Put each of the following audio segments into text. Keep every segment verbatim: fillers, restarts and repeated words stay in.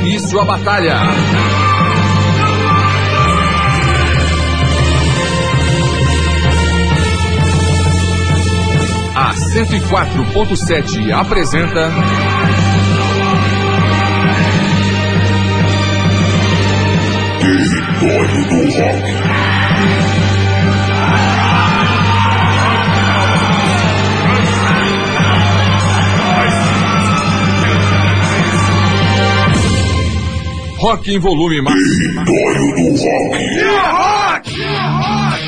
início à batalha. A cento e quatro ponto sete apresenta Território do Rock. Rock em volume máximo. Território do Rock. Yeah, rock! Yeah, rock!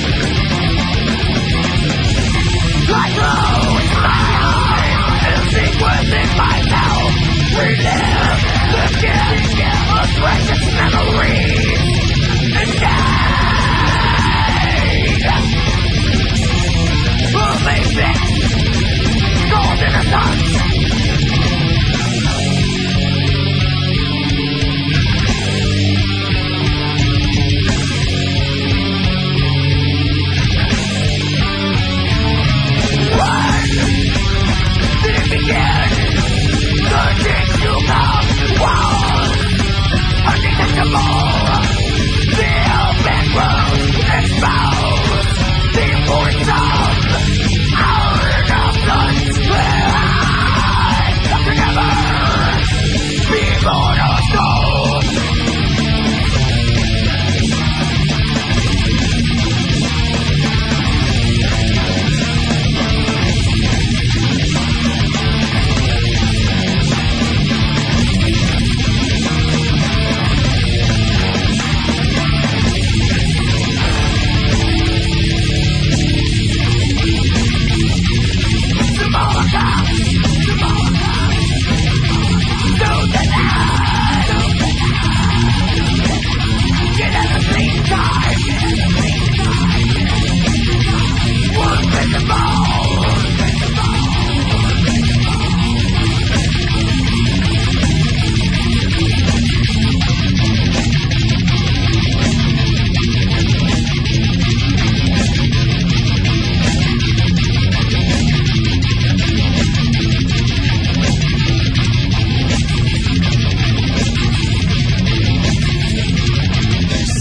Like blue, it's my eyes, and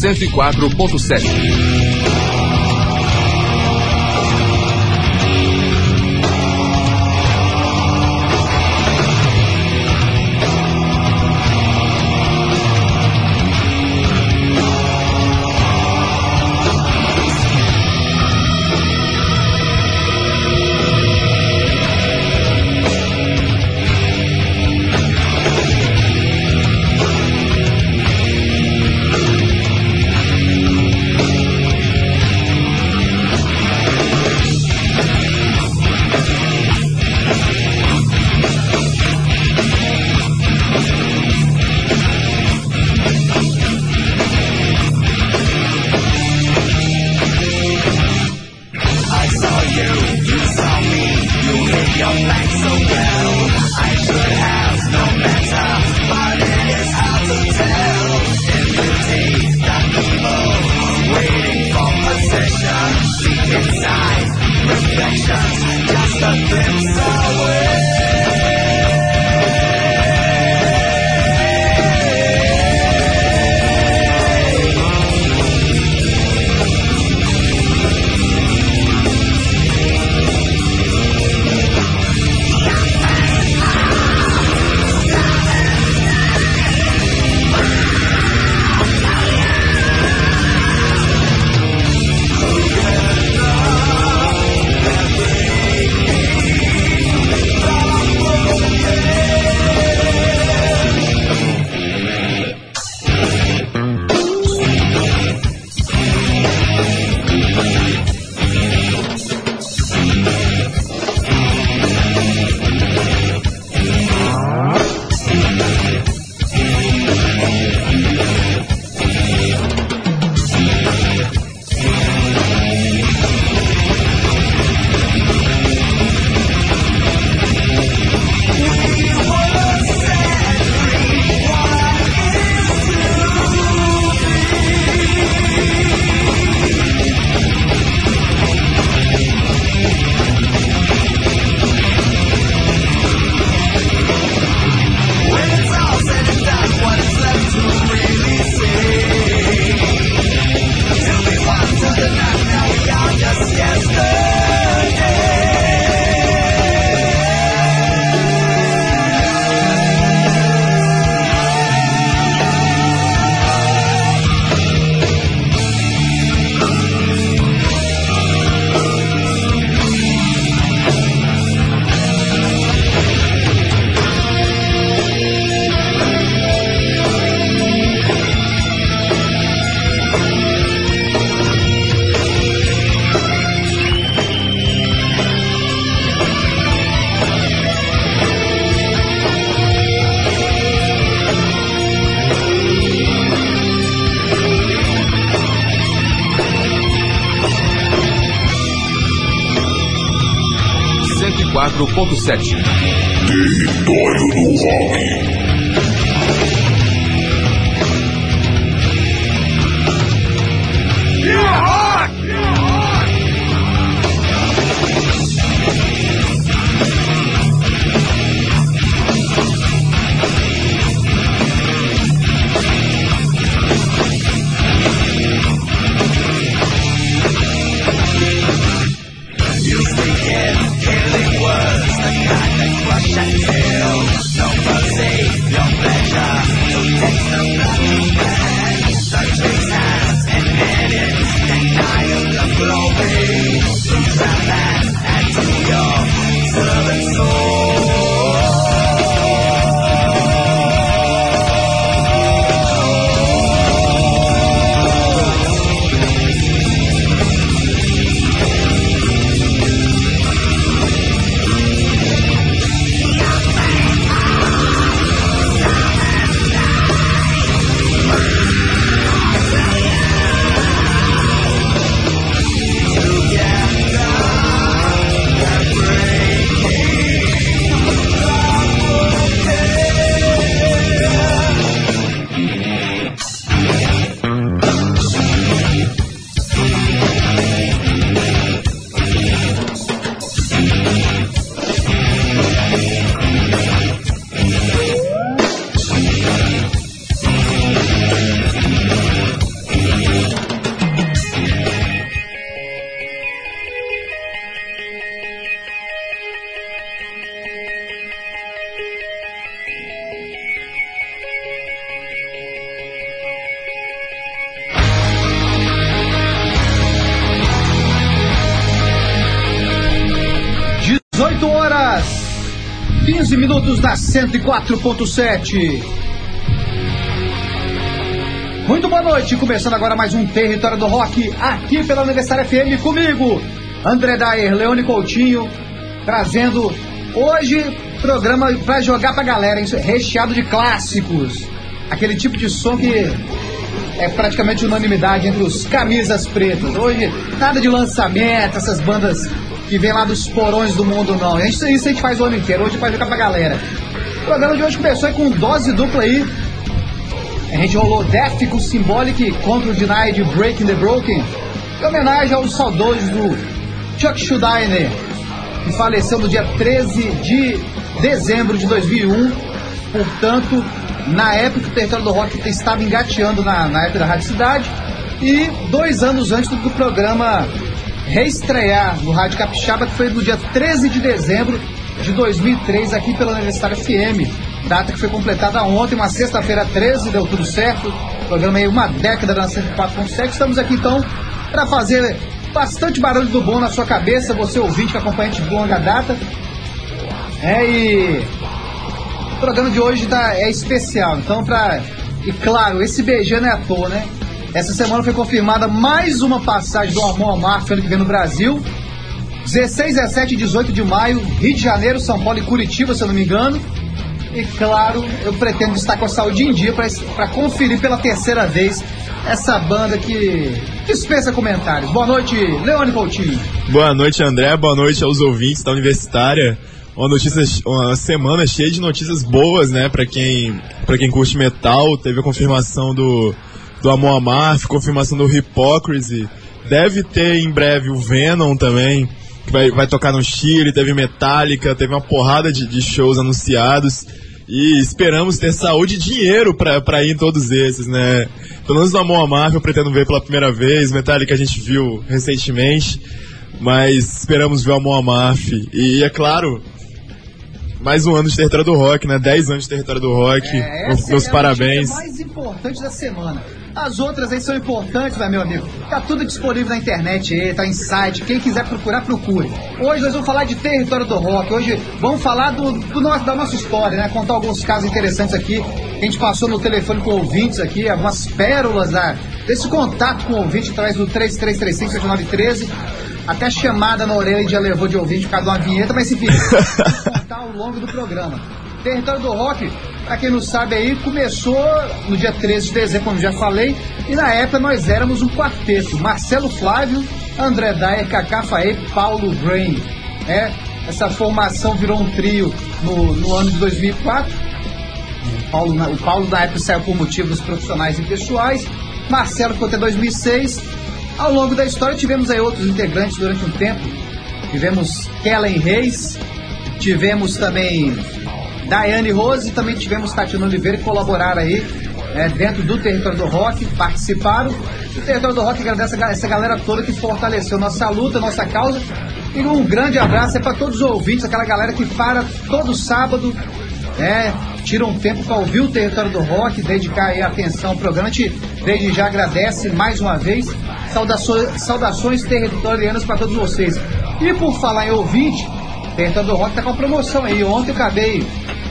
cento e quatro ponto sete. quatro ponto sete. Território do Rock. Killing words, the kind that crush and kill. No mercy. oito horas, quinze minutos na cento e quatro ponto sete. Muito boa noite, começando agora mais um Território do Rock, aqui pela Universitária F M, comigo, André Daer, Leone Coutinho, trazendo hoje programa pra jogar pra galera, hein? Recheado de clássicos, aquele tipo de som que é praticamente unanimidade entre os camisas pretas. Hoje, nada de lançamento, essas bandas que vem lá dos porões do mundo, não. Isso, isso a gente faz o ano inteiro, hoje a gente vai jogar pra galera. O programa de hoje começou aí com dose dupla aí. A gente rolou Death com Symbolic contra o Denied Breaking the Broken, em homenagem aos saudosos do Chuck Schuldiner, que faleceu no dia treze de dezembro de dois mil e um. Portanto, na época que o Território do Rock estava engateando na, na época da Rádio Cidade, e dois anos antes do, do programa reestrear no Rádio Capixaba, que foi no dia treze de dezembro de dois mil e três, aqui pela Universitária F M. Data que foi completada ontem, uma sexta-feira treze, deu tudo certo. Programa aí uma década na cento e quatro ponto sete. Estamos aqui então para fazer bastante barulho do bom na sua cabeça, você ouvinte que acompanha a gente de longa data. É, e o programa de hoje tá, é especial, então pra... E claro, esse beijão não é à toa, né? Essa semana foi confirmada mais uma passagem do Amon Amarth ano que vem no Brasil. dezesseis, dezessete e dezoito de maio, Rio de Janeiro, São Paulo e Curitiba, se eu não me engano. E claro, eu pretendo estar com a saúde em dia para conferir pela terceira vez essa banda que dispensa comentários. Boa noite, Leone Coutinho. Boa noite, André. Boa noite aos ouvintes da Universitária. Uma, notícia, uma semana cheia de notícias boas, né? Para quem, para quem curte metal. Teve a confirmação do, do Amon Amarth, confirmação do Hypocrisy. Deve ter em breve o Venom também, que vai, vai tocar no Chile. Teve Metallica, teve uma porrada de, de shows anunciados. E esperamos ter saúde e dinheiro pra, pra ir em todos esses, né? Pelo menos no Amon Amarth eu pretendo ver pela primeira vez. Metallica a gente viu recentemente, mas esperamos ver o Amon Amarth. E é claro, mais um ano de Território do Rock, né? Dez anos de Território do Rock. É, essa meus é parabéns. A mais importante da semana. As outras aí são importantes, né, meu amigo? Tá tudo disponível na internet aí, tá em site. Quem quiser procurar, procure. Hoje nós vamos falar de Território do Rock. Hoje vamos falar do, do nosso, da nossa história, né? Contar alguns casos interessantes aqui. A gente passou no telefone com ouvintes aqui, algumas pérolas da, desse contato com o ouvinte através do três três três cinco sete nove um três. Até chamada na orelha já levou de ouvinte por causa de uma vinheta, mas enfim, vamos contar ao longo do programa. Território do Rock, pra quem não sabe aí, começou no dia treze de dezembro, como já falei, e na época nós éramos um quarteto: Marcelo Flávio, André Daer, Cacá Faê, Paulo Brain. É, essa formação virou um trio no, no ano de dois mil e quatro. O Paulo, o Paulo na época saiu por motivos profissionais e pessoais. Marcelo ficou até dois mil e seis. Ao longo da história tivemos aí outros integrantes durante um tempo. Tivemos Kellen Reis, tivemos também Daiane Rose, e também tivemos Tatiana Oliveira, que colaboraram aí é, dentro do Território do Rock, participaram. O Território do Rock agradece a essa galera toda que fortaleceu nossa luta, nossa causa. E um grande abraço é para todos os ouvintes, aquela galera que para todo sábado, é, tira um tempo para ouvir o Território do Rock, dedicar aí atenção ao programa. A gente desde já agradece mais uma vez. Saudações, saudações territorianas para todos vocês. E por falar em ouvinte, o Território do Rock tá com uma promoção aí. Ontem eu acabei,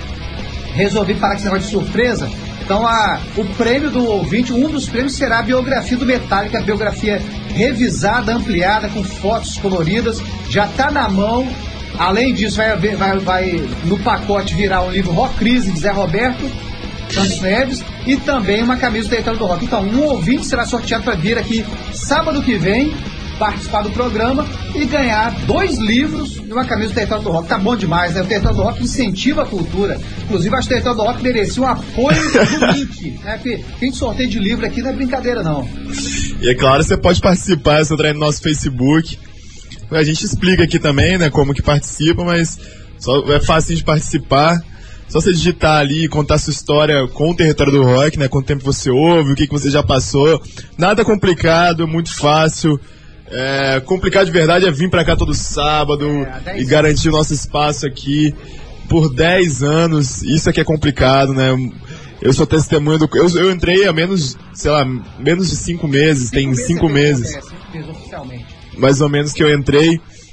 resolvi parar com esse negócio de surpresa. Então a, o prêmio do ouvinte, um dos prêmios será a biografia do Metallica, a biografia revisada, ampliada, com fotos coloridas. Já tá na mão. Além disso, vai, vai, vai no pacote virar um livro Rock Crise de Zé Roberto Santos Neves e também uma camisa do Território do Rock. Então, um ouvinte será sorteado para vir aqui sábado que vem, participar do programa e ganhar dois livros e uma camisa do Território do Rock. Tá bom demais, né? O Território do Rock incentiva a cultura. Inclusive, acho que o Território do Rock merecia um apoio do link, né? Porque quem sorteia de livro aqui não é brincadeira, não. E é claro, você pode participar, você entra aí no nosso Facebook. A gente explica aqui também, né, como que participa, mas só é fácil de participar. Só você digitar ali e contar sua história com o Território do Rock, né? Quanto tempo você ouve, o que, que você já passou. Nada complicado, muito fácil. É, complicado de verdade é vir pra cá todo sábado é, e garantir o nosso espaço aqui por dez anos. Isso aqui é complicado, né? Eu sou testemunha do... Eu, eu entrei há menos, sei lá, menos de cinco meses. Cinco tem meses cinco meses. É, cinco meses oficialmente. Mais ou menos que eu entrei.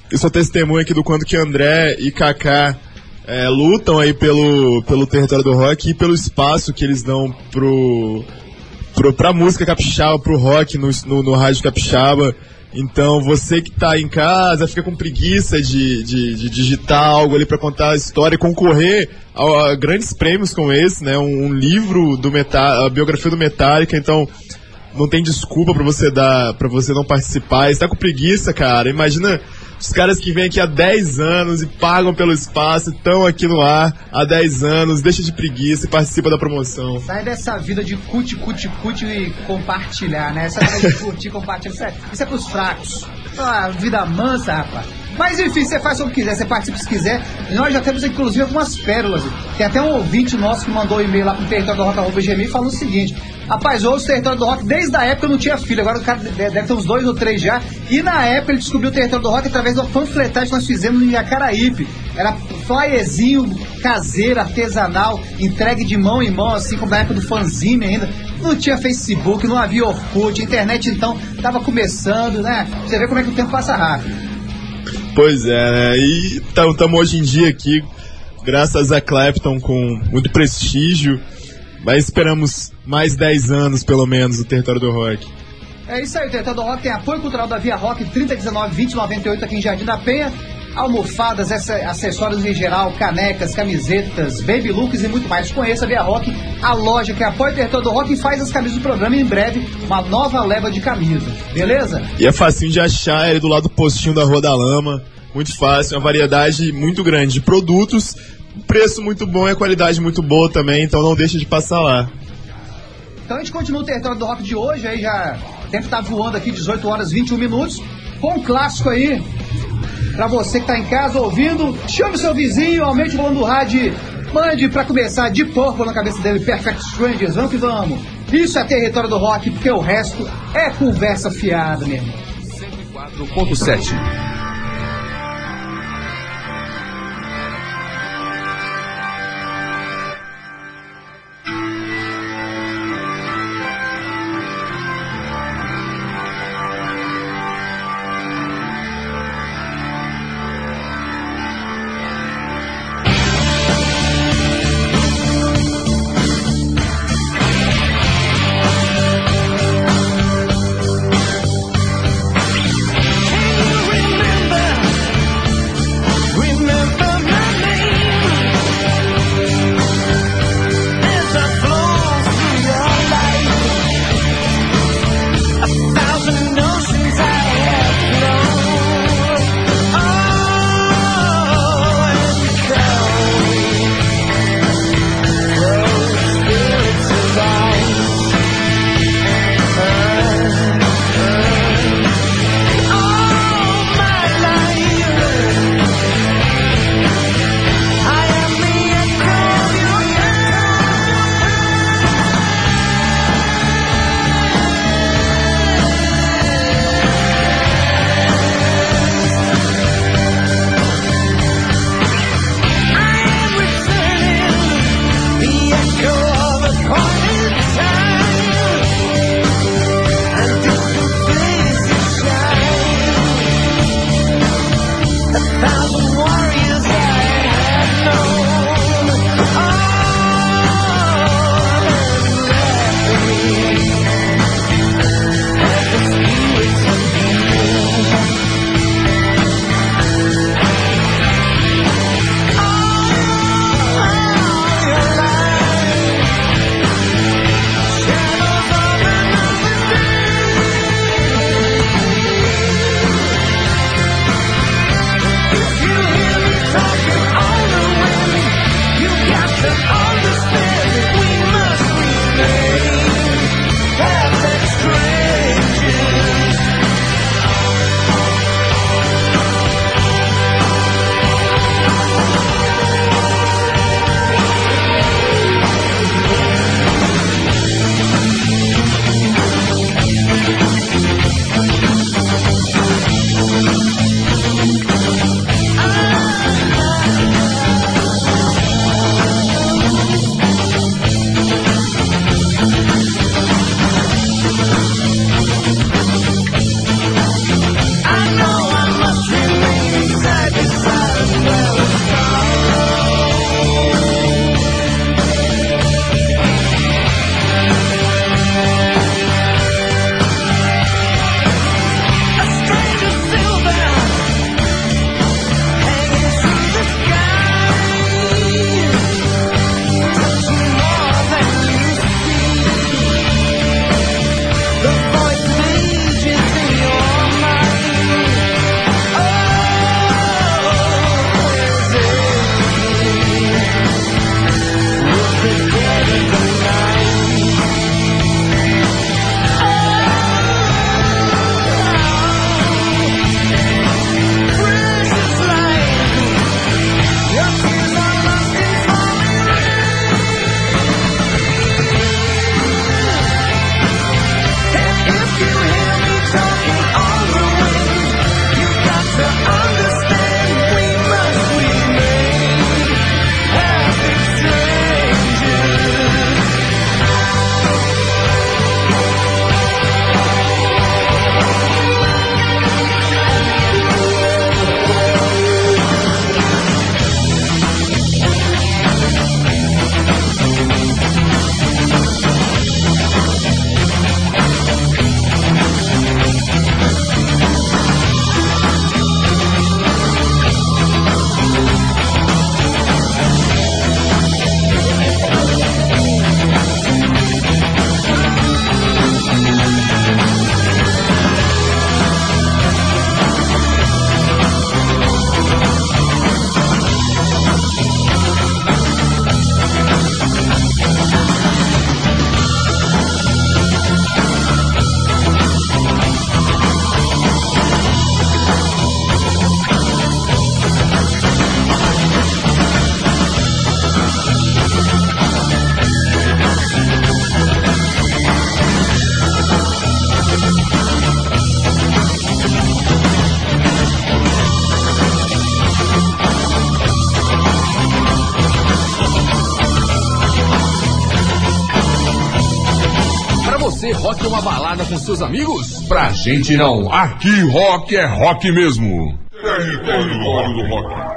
eu sou testemunha aqui do quanto que André e Kaká é, lutam aí pelo, pelo território do rock e pelo espaço que eles dão pro, pro, pra música capixaba, pro rock no, no, no rádio capixaba. Então você que tá em casa, fica com preguiça de, de, de digitar algo ali pra contar a história e concorrer a, a grandes prêmios como esse, né? Um, um livro do Metallica, a biografia do Metallica, então não tem desculpa pra você dar, para você não participar. Você tá com preguiça, cara, imagina os caras que vêm aqui há dez anos e pagam pelo espaço, estão aqui no ar há dez anos, deixa de preguiça e participa da promoção. Sai dessa vida de curte, curte, curte e compartilhar, né? Essa vida de curtir e compartilhar, isso é, isso é pros fracos. Ah, vida mansa, rapaz. Mas enfim, você faz o que quiser, você participa se quiser. Nós já temos inclusive algumas pérolas. Tem até um ouvinte nosso que mandou um e-mail lá pro território do rock arroba gmail e falou o seguinte: rapaz, eu ouço o Território do Rock desde a época eu não tinha filho, agora o cara deve ter uns dois ou três já. E na época ele descobriu o Território do Rock através de uma panfletagem que nós fizemos em Jacaraípe. Era flyerzinho caseiro, artesanal, entregue de mão em mão, assim como na época do fanzine ainda. Não tinha Facebook, não havia Orkut, a internet então estava começando, né? Você vê como é que o tempo passa rápido. Pois é, né? E estamos hoje em dia aqui, graças a Clapton, com muito prestígio, mas esperamos mais dez anos, pelo menos, no Território do Rock. É isso aí, o Território do Rock tem apoio cultural da Via Rock, trinta, dezenove, vinte, noventa e oito aqui em Jardim da Penha, almofadas, acessórios em geral, canecas, camisetas, baby looks e muito mais. Conheça a Via Rock, a loja que apoia o Território do Rock e faz as camisas do programa, e em breve uma nova leva de camisa, beleza? E é facinho de achar, ele do lado do postinho da Rua da Lama, muito fácil, uma variedade muito grande de produtos, preço muito bom e a qualidade muito boa também, então não deixa de passar lá. Então a gente continua o Território do Rock de hoje, aí já o tempo tá voando aqui, dezoito horas e vinte e um minutos, com um clássico aí, pra você que tá em casa ouvindo, chame seu vizinho, aumente o volume do rádio, mande pra começar de porco na cabeça dele, Perfect Strangers, vamos que vamos. Isso é Território do Rock, porque o resto é conversa fiada, meu irmão. cento e quatro ponto sete. Remember você, rock é uma balada com seus amigos? Pra gente não, aqui rock é rock mesmo. Território do Rock.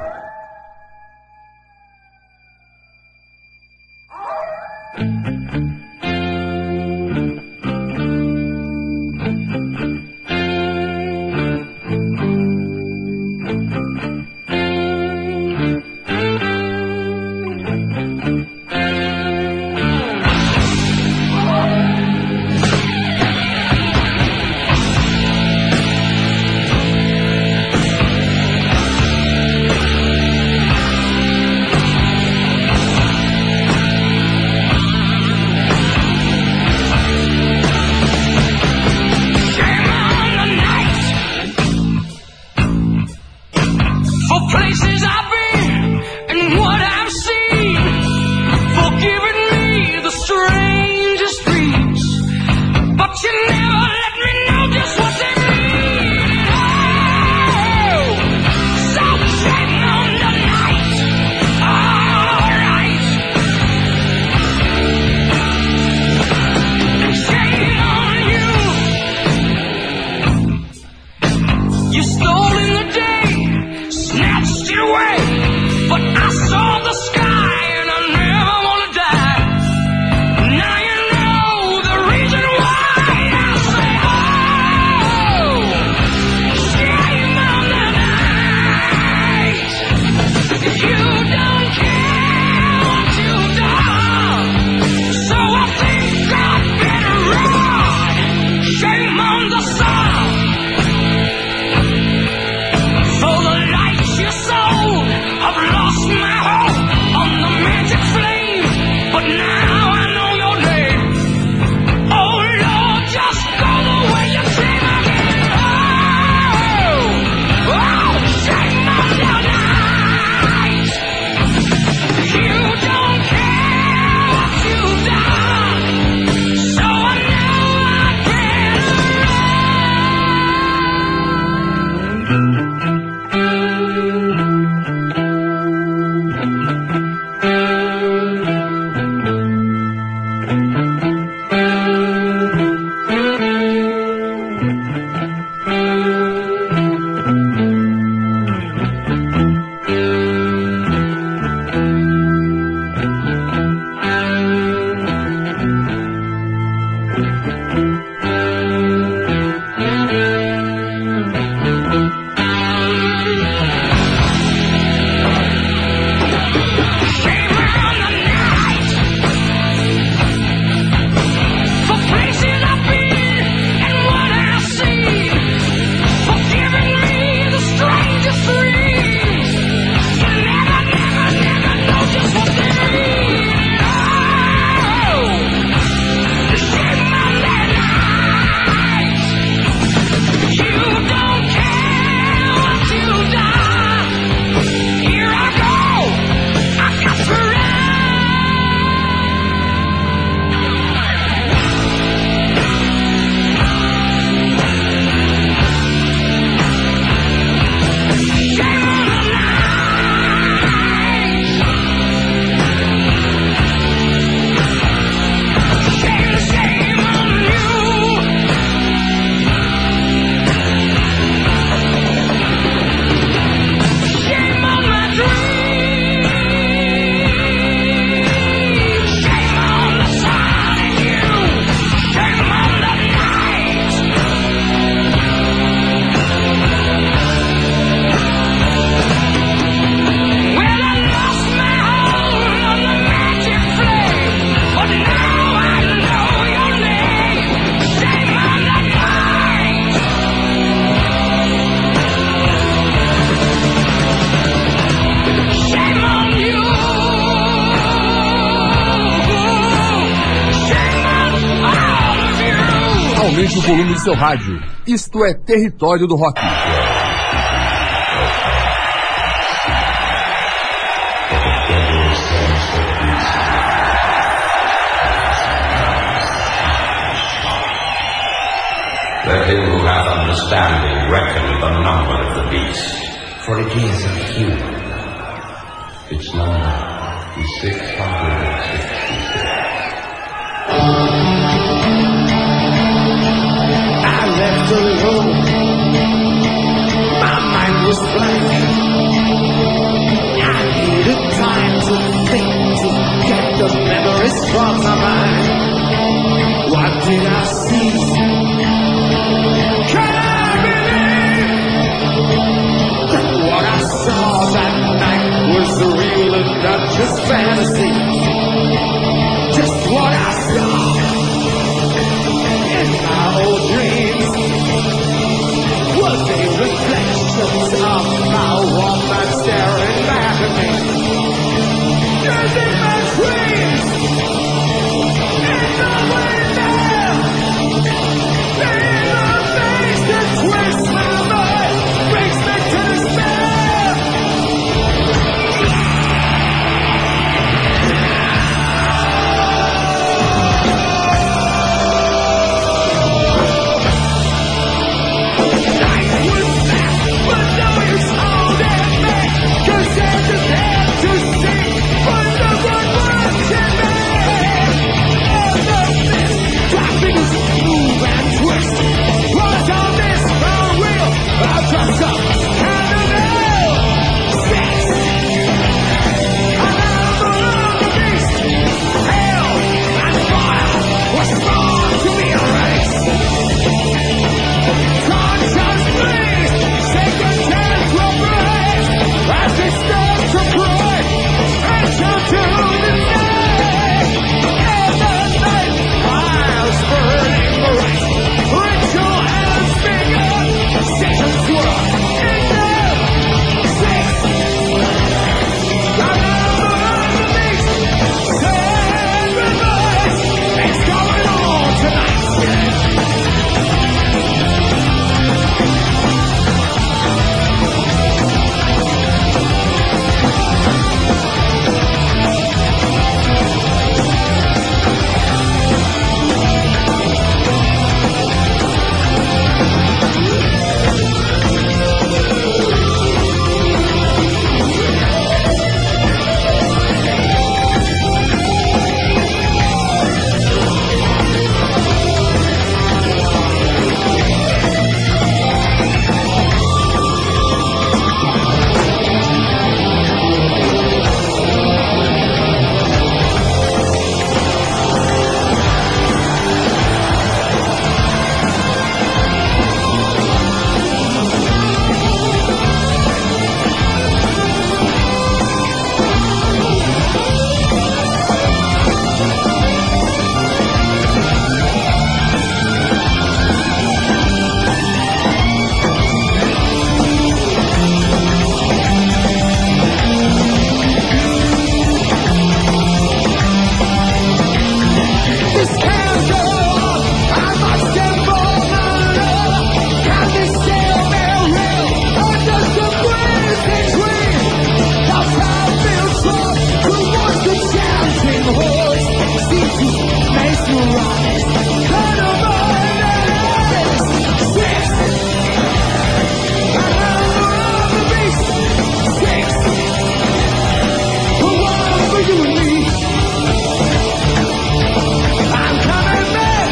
Aumente o volume do seu rádio. Isto é Território do Rock. Let him who hath understanding reckon the number of the beast, for it is a human. Its number is six hundred sixty-six. on my mind. What did I see? Can I believe that what I saw that night was real and not just fantasy? Just what I saw in my old dreams was a reflection of my woman staring back at me. Just in my dreams, in the window, in the face that twists my mind, brings me to despair. Night was back, but now it's all that back, 'cause I just had to see what the world was to me. All of this dropping is move and twist. Was on this for real? I'll dress up and I know sex. Another of the beast. Hell and fire was born to be a race. Conscience, please, second chance will break as they start to pray. Answer to the night. In the night, fire's burning bright. Ritual has begun. Satan's work in them. Six. Another of the beast. Sacrifice. It's going on tonight. This can't go on. I must involve my love. Can this still be real? Or just a crazy dream? How I feel tough to watch the shouting horse seem to mesmerize. Kind of eyes. Six. Another of the beast. Six. One for you and me. I'm coming back.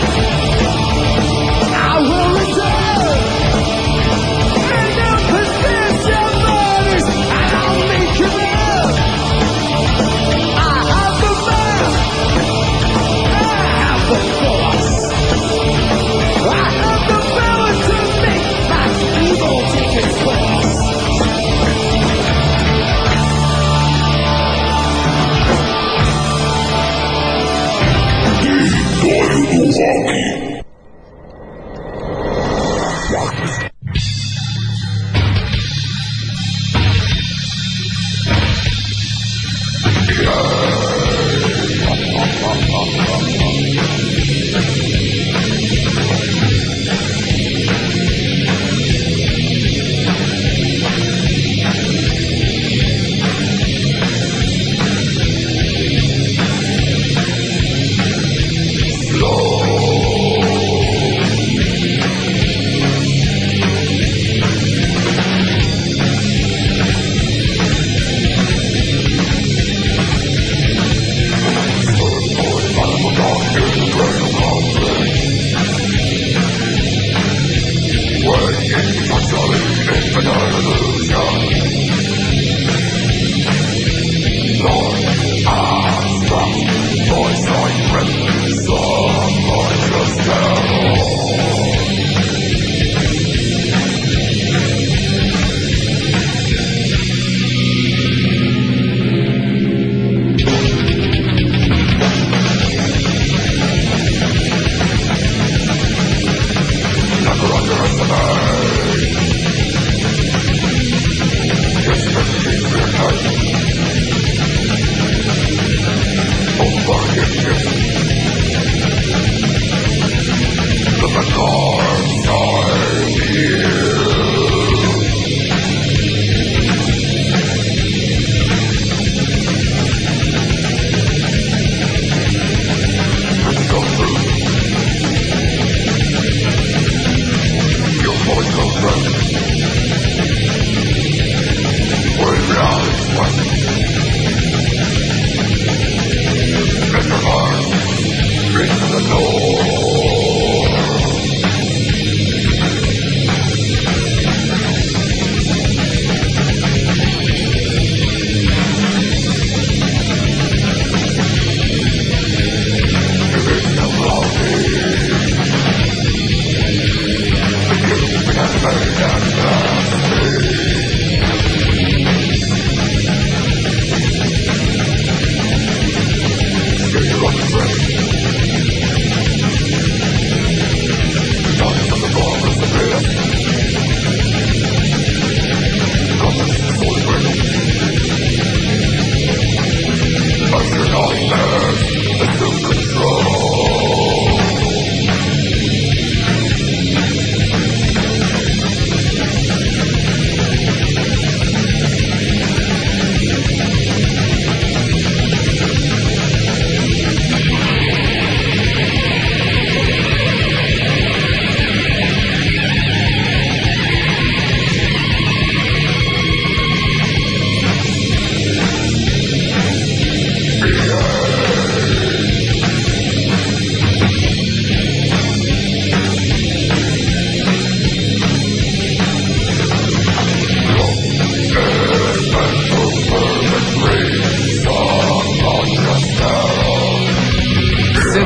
I will return. And don't possess your bodies. I don't make you love. I have the mind. I have the force. I have the power to make my evil take its course. Lord.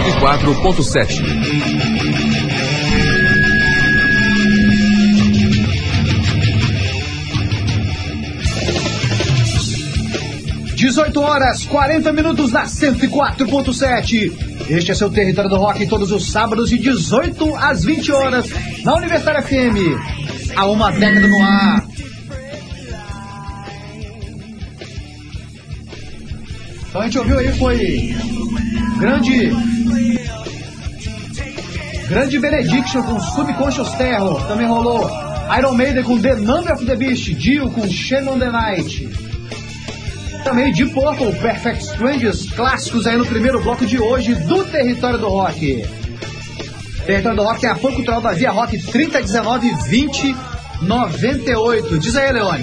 cento e quatro ponto sete. dezoito horas, quarenta minutos na cento e quatro ponto sete. Este é seu Território do Rock todos os sábados de dezoito às vinte horas na Universitária F M. Há uma década no ar. Então a gente ouviu aí, foi grande grande Benediction com Subconscious Terror. Também rolou Iron Maiden com The Number of the Beast, Dio com Shame on the Night. Também Deep Purple, Perfect Strangers, clássicos aí no primeiro bloco de hoje do Território do Rock. Território do Rock é apoio cultural da Via Rock trinta, dezenove, vinte, noventa e oito. Diz aí, Leone.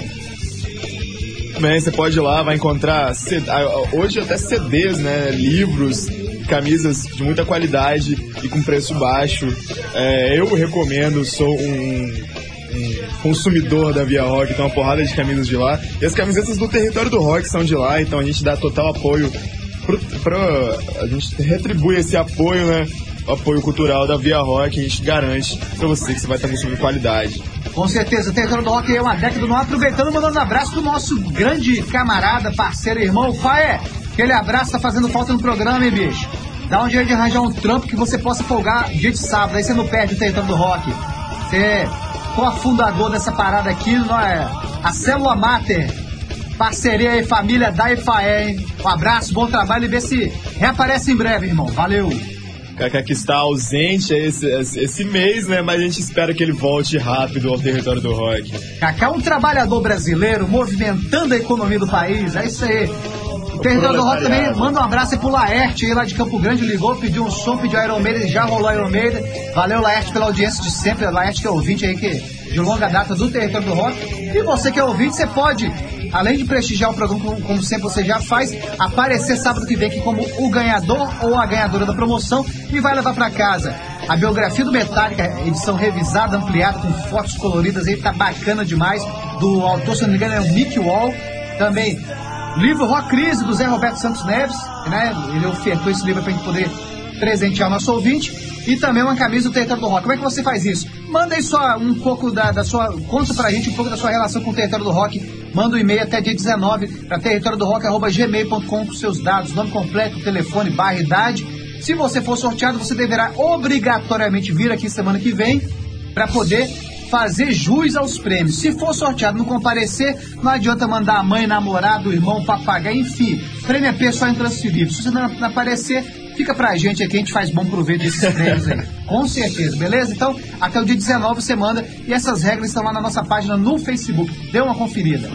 Bem, você pode ir lá, vai encontrar C D, hoje até C Ds, né, livros, camisas de muita qualidade e com preço baixo. É, eu recomendo, sou um... um consumidor da Via Rock, tem uma porrada de camisas de lá, e as camisetas do Território do Rock são de lá, então a gente dá total apoio pro, pro, a gente retribui esse apoio, né, o apoio cultural da Via Rock, a gente garante pra você que você vai estar consumindo qualidade. Com certeza, o Território do Rock é uma década no ar, aproveitando, mandando um abraço pro nosso grande camarada, parceiro e irmão, Faé, aquele abraço tá fazendo falta no programa, hein, bicho? Dá um jeito de arranjar um trampo que você possa folgar dia de sábado, aí você não perde o Território do Rock. Você co-fundador dessa parada aqui, não é? A Célula Mater, parceria aí, família da Ifaé, hein? Um abraço, bom trabalho e vê se reaparece em breve, irmão. Valeu! Kaká que está ausente esse, esse mês, né? Mas a gente espera que ele volte rápido ao Território do Rock. Kaká é um trabalhador brasileiro movimentando a economia do país, é isso aí. O Território do Rock também manda um abraço aí pro Laerte aí lá de Campo Grande, ligou, pediu um som, pediu Iron Maiden, já rolou Iron Maiden. Valeu, Laerte, pela audiência de sempre. Laerte que é ouvinte aí que, de longa data do Território do Rock. E você que é ouvinte, você pode, além de prestigiar o programa como, como sempre você já faz, aparecer sábado que vem aqui como o ganhador ou a ganhadora da promoção e vai levar pra casa a biografia do Metallica, edição revisada, ampliada, com fotos coloridas aí, tá bacana demais, do autor, se não me engano, é o Mick Wall. Também livro Rock Crise, do Zé Roberto Santos Neves, né? Ele ofertou esse livro pra gente poder presentear o nosso ouvinte. E também uma camisa do Território do Rock. Como é que você faz isso? Manda aí só um pouco da, da sua... Conta pra gente um pouco da sua relação com o Território do Rock. Manda um e-mail até dia dezenove para território do rock arroba gmail ponto com com seus dados, nome completo, telefone, bairro, idade. Se você for sorteado, você deverá obrigatoriamente vir aqui semana que vem para poder fazer jus aos prêmios. Se for sorteado e não comparecer, não adianta mandar a mãe, namorado, irmão, papagaio, enfim. Prêmio é pessoal intransferível. Se você não, não aparecer, fica pra gente aqui, a gente faz bom proveito desses prêmios aí. Com certeza, beleza? Então, até o dia dezenove você manda. E essas regras estão lá na nossa página no Facebook. Dê uma conferida.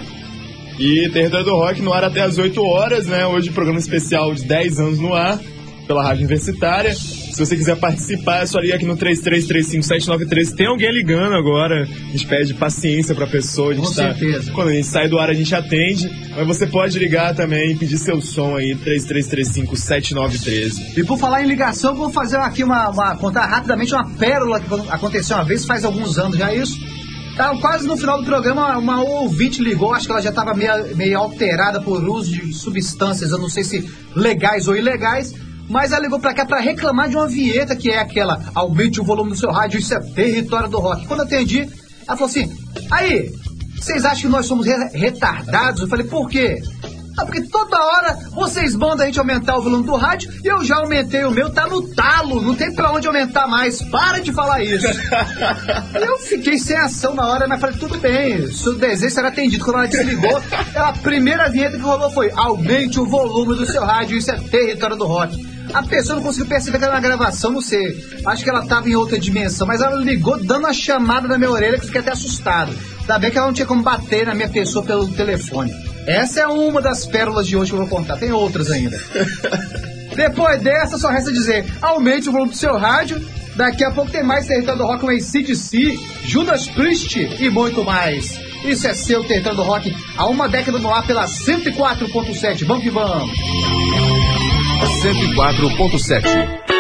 E Território do Rock no ar até às oito horas, né? Hoje programa especial de dez anos no ar, pela Rádio Universitária. Se você quiser participar, é só ligar aqui no três três três cinco sete nove três. Tem alguém ligando agora. A gente pede paciência pra pessoa. A gente Com tá, certeza. Quando a gente sai do ar, a gente atende. Mas você pode ligar também e pedir seu som aí, três três três cinco sete nove três. E por falar em ligação, vou fazer aqui uma, uma... contar rapidamente uma pérola que aconteceu uma vez, faz alguns anos já isso. Tá, quase no final do programa, uma ouvinte ligou, acho que ela já estava meio, meio alterada por uso de substâncias, eu não sei se legais ou ilegais, mas ela ligou pra cá pra reclamar de uma vinheta que é aquela: aumente o volume do seu rádio, isso é Território do Rock. Quando eu atendi, ela falou assim: aí, vocês acham que nós somos re- retardados? Eu falei: por quê? Ah, porque toda hora vocês mandam a gente aumentar o volume do rádio e eu já aumentei o meu, tá no talo, não tem pra onde aumentar mais, para de falar isso. Eu fiquei sem ação na hora, mas falei: tudo bem, seu desejo será atendido. Quando ela desligou, a primeira vinheta que rolou foi: aumente o volume do seu rádio, isso é Território do Rock. A pessoa não conseguiu perceber que era uma gravação, não sei, acho que ela tava em outra dimensão, mas ela ligou dando uma chamada na minha orelha que eu fiquei até assustado. Ainda bem que ela não tinha como bater na minha pessoa pelo telefone. Essa é uma das pérolas de hoje que eu vou contar, tem outras ainda. Depois dessa, só resta dizer: aumente o volume do seu rádio. Daqui a pouco tem mais Território do Rock com A C D C, Judas Priest e muito mais. Isso é seu Território do Rock, há uma década no ar pela cento e quatro ponto sete. Vamos que vamos. cento e quatro ponto sete.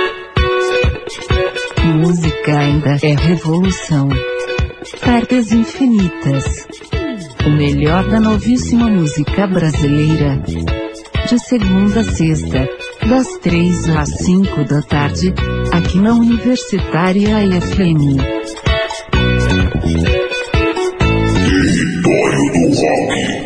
Música ainda é revolução. Cartas infinitas. O melhor da novíssima música brasileira. De segunda a sexta, das três às cinco da tarde, aqui na Universitária F M. Território do Rock.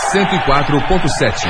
cento e quatro ponto sete.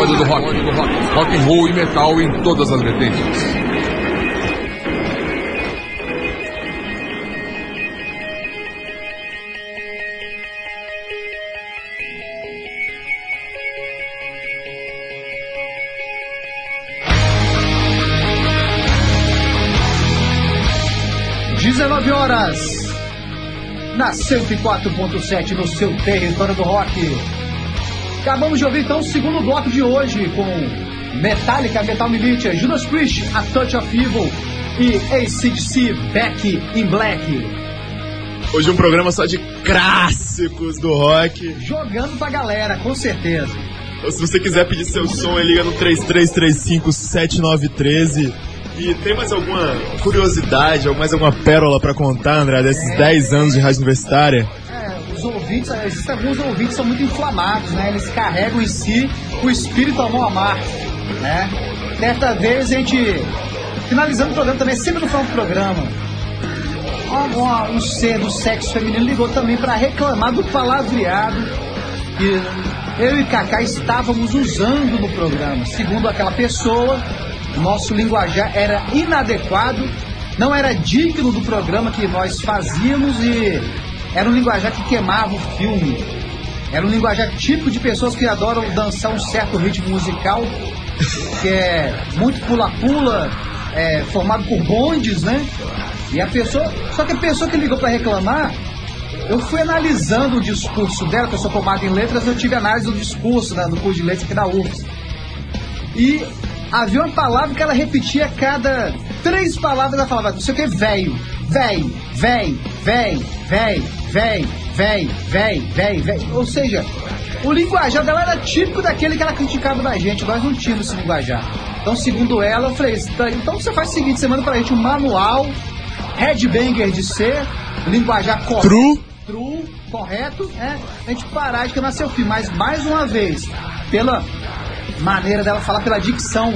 território do rock. Rock and roll e metal em todas as vertentes. dezenove horas, na cento e quatro ponto sete, no seu território do rock. Acabamos de ouvir então o segundo bloco de hoje com Metallica, Metal Militia, Judas Priest, A Touch of Evil e A C D C, Back in Black. Hoje um programa só de clássicos do rock. Jogando pra galera, com certeza. Então, se você quiser pedir seu som, liga no três três três cinco, sete nove um três. E tem mais alguma curiosidade, ou mais alguma pérola pra contar, André, desses é, dez anos de rádio universitária? É, os ouvintes, existem alguns ouvintes que são muito inflamados, né? Eles carregam em si o espírito amor amar, né? Certa vez a gente, finalizando o programa também, sempre no final do programa, um, um ser do sexo feminino ligou também pra reclamar do palavreado que eu e Cacá estávamos usando no programa. Segundo aquela pessoa, nosso linguajar era inadequado, não era digno do programa que nós fazíamos e era um linguajar que queimava o filme. Era um linguajar típico de pessoas que adoram dançar um certo ritmo musical, que é muito pula-pula, é, formado por bondes, né? E a pessoa, só que a pessoa que ligou para reclamar, eu fui analisando o discurso dela, que eu sou formado em letras, eu tive análise do discurso, né, do curso de letras aqui da U F S. E havia uma palavra que ela repetia a cada três palavras, ela falava, não sei o que, velho, velho, velho, velho, velho, velho, velho, velho, velho, velho. Ou seja, o linguajar dela era típico daquele que ela criticava da gente, nós não tínhamos esse linguajar. Então, segundo ela, eu falei, então você faz o seguinte, você manda pra gente um manual, headbanger de ser, linguajar correto. True. True, correto, né? A gente parar de que nasceu o filho, mas mais uma vez, pela maneira dela falar, pela dicção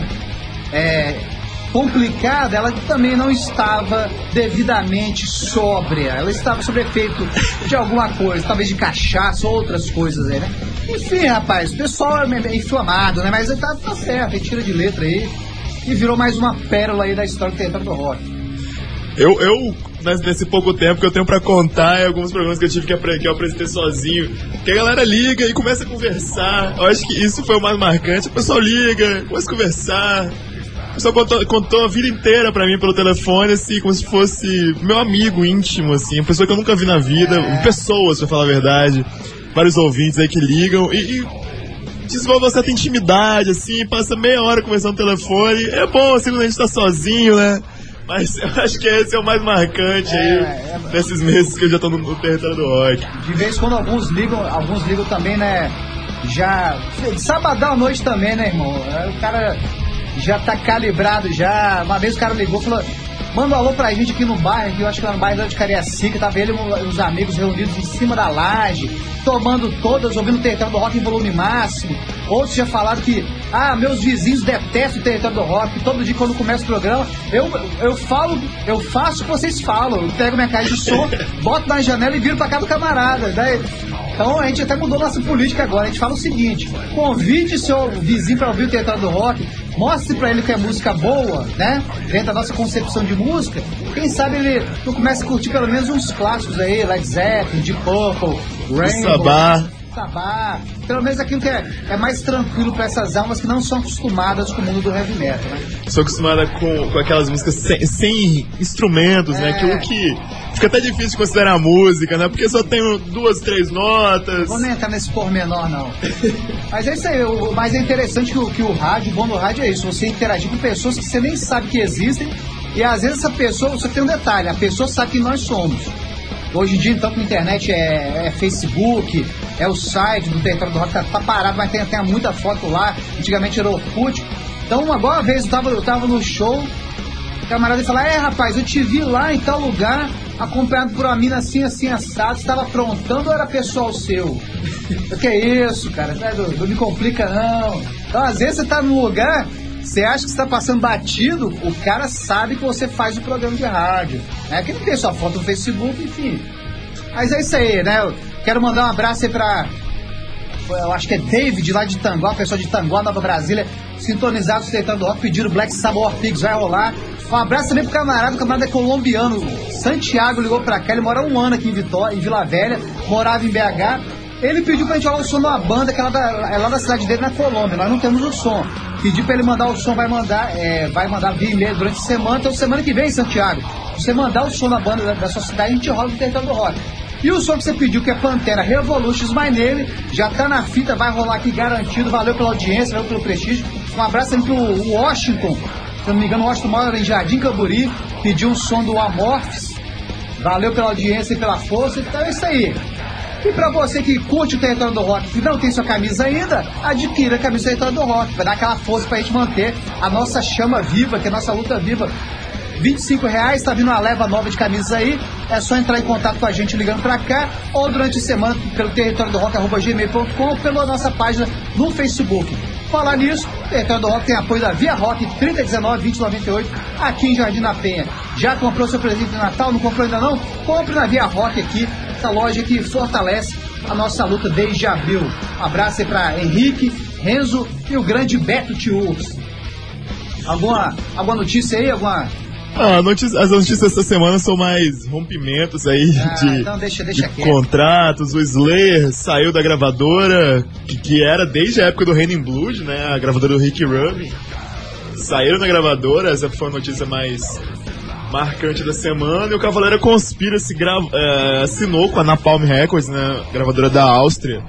é, complicada, ela também não estava devidamente sóbria, ela estava sob efeito de alguma coisa, talvez de cachaça ou outras coisas aí, né? Enfim, rapaz, o pessoal é inflamado, né? Mas tá, tá certo, ele tira de letra aí e virou mais uma pérola aí da história do território do rock. Eu, eu nesse pouco tempo que eu tenho pra contar, alguns programas que eu tive que, que eu apresentei sozinho, que a galera liga e começa a conversar. Eu acho que isso foi o mais marcante. O pessoal liga, começa a conversar. O pessoal contou, contou a vida inteira pra mim pelo telefone, assim, como se fosse meu amigo íntimo, assim, uma pessoa que eu nunca vi na vida, é. pessoas, pra falar a verdade, vários ouvintes aí que ligam e, e desenvolve uma certa intimidade, assim, passa meia hora conversando no telefone. É bom, assim, quando a gente tá sozinho, né? Mas eu acho que esse é o mais marcante é, aí, é, nesses meses que eu já tô no, no território do rock. De vez em quando alguns ligam, alguns ligam também, né? Já. Sabadão à noite também, né, irmão? O cara já tá calibrado já. Uma vez o cara ligou e falou: manda um alô pra gente aqui no bairro, que eu acho que lá no bairro de Cariacica, tava ele e os amigos reunidos em cima da laje, tomando todas, ouvindo o território do rock em volume máximo. Outros já falaram que, ah, meus vizinhos detestam o território do rock, todo dia quando começa o programa, eu, eu falo, eu faço o que vocês falam, eu pego minha caixa de som, boto na janela e viro pra cá do camarada. Daí, então a gente até mudou nossa política agora, a gente fala o seguinte: convide seu vizinho pra ouvir o território do rock, mostre pra ele que é música boa, né, dentro da nossa concepção de música, quem sabe ele não começa a curtir pelo menos uns clássicos aí, Led Zeppelin, Deep Purple, Rainbow, Sabá. Sabá, pelo menos aquilo que é, é mais tranquilo para essas almas que não são acostumadas com o mundo do heavy metal, né? Sou acostumada com, com aquelas músicas sem, sem instrumentos, é. né? Que o que fica até difícil de considerar música, né? Porque só tem duas, três notas. Vou nem entrar nesse pormenor, não. Mas é isso aí, o mais interessante que o, que o rádio, o bom do rádio é isso, você interagir com pessoas que você nem sabe que existem, e às vezes essa pessoa, só tem um detalhe, a pessoa sabe quem nós somos. Hoje em dia, então, com a internet é, é Facebook, é o site do Território do Rock, tá, tá parado, mas tem, tem muita foto lá. Antigamente era Orkut. Então, agora uma vez eu tava, eu tava no show, o camarada falou: é, rapaz, eu te vi lá em tal lugar, acompanhado por uma mina assim, assim, assado, você tava aprontando ou era pessoal seu? O que é isso, cara? Não, não me complica, não. Então, às vezes você tá num lugar, você acha que você tá passando batido, o cara sabe que você faz o programa de rádio. É que não tem sua foto no Facebook, enfim. Mas é isso aí, né? Eu quero mandar um abraço aí pra eu acho que é David lá de Tanguá, pessoal de Tanguá, Nova Brasília, sintonizados no Território do Rock, pediram Black Sabbath Pigs, vai rolar. Um abraço também pro camarada, o camarada é colombiano, Santiago ligou pra cá, ele mora um ano aqui em Vitória, em Vila Velha, morava em B H. Ele pediu pra gente rolar o som de uma banda que é lá da, é lá da cidade dele, na Colômbia. Nós não temos o som. Pedi pra ele mandar o som, vai mandar, é, vai mandar via e-mail durante a semana. Então, semana que vem, Santiago, você mandar o som da banda da, da sua cidade, a gente rola no Território do Rock. E o som que você pediu, que é Pantera Revolutions My Name, já tá na fita, vai rolar aqui garantido. Valeu pela audiência, valeu pelo prestígio. Um abraço também pro Washington. Se eu não me engano, o Washington mora em Jardim Camburi. Pediu um som do Amorphis. Valeu pela audiência e pela força. Então é isso aí. E pra você que curte o Território do Rock e não tem sua camisa ainda, adquira a camisa do Território do Rock. Vai dar aquela força pra gente manter a nossa chama viva, que é a nossa luta viva. vinte e cinco reais, tá vindo uma leva nova de camisas aí. É só entrar em contato com a gente ligando pra cá ou durante a semana pelo território do rock arroba gmail ponto com ou pela nossa página no Facebook. Falar nisso, o Território do Rock tem apoio da Via Rock trinta dezenove vinte noventa e oito aqui em Jardim da Penha. Já comprou seu presente de Natal? Não comprou ainda não? Compre na Via Rock aqui, essa loja que fortalece a nossa luta desde abril. Um abraço aí pra Henrique, Renzo e o grande Beto Tiurs. Alguma, alguma notícia aí? Alguma... Ah, notícia, as notícias dessa semana são mais rompimentos aí ah, de, então deixa, deixa de contratos. O Slayer saiu da gravadora, que, que era desde a época do Raining Blood, né? A gravadora do Rick Rubin. Saíram da gravadora, essa foi a notícia mais marcante da semana. E o Cavaleira Conspiracy gra, é, assinou com a Napalm Records, né? Gravadora da Áustria.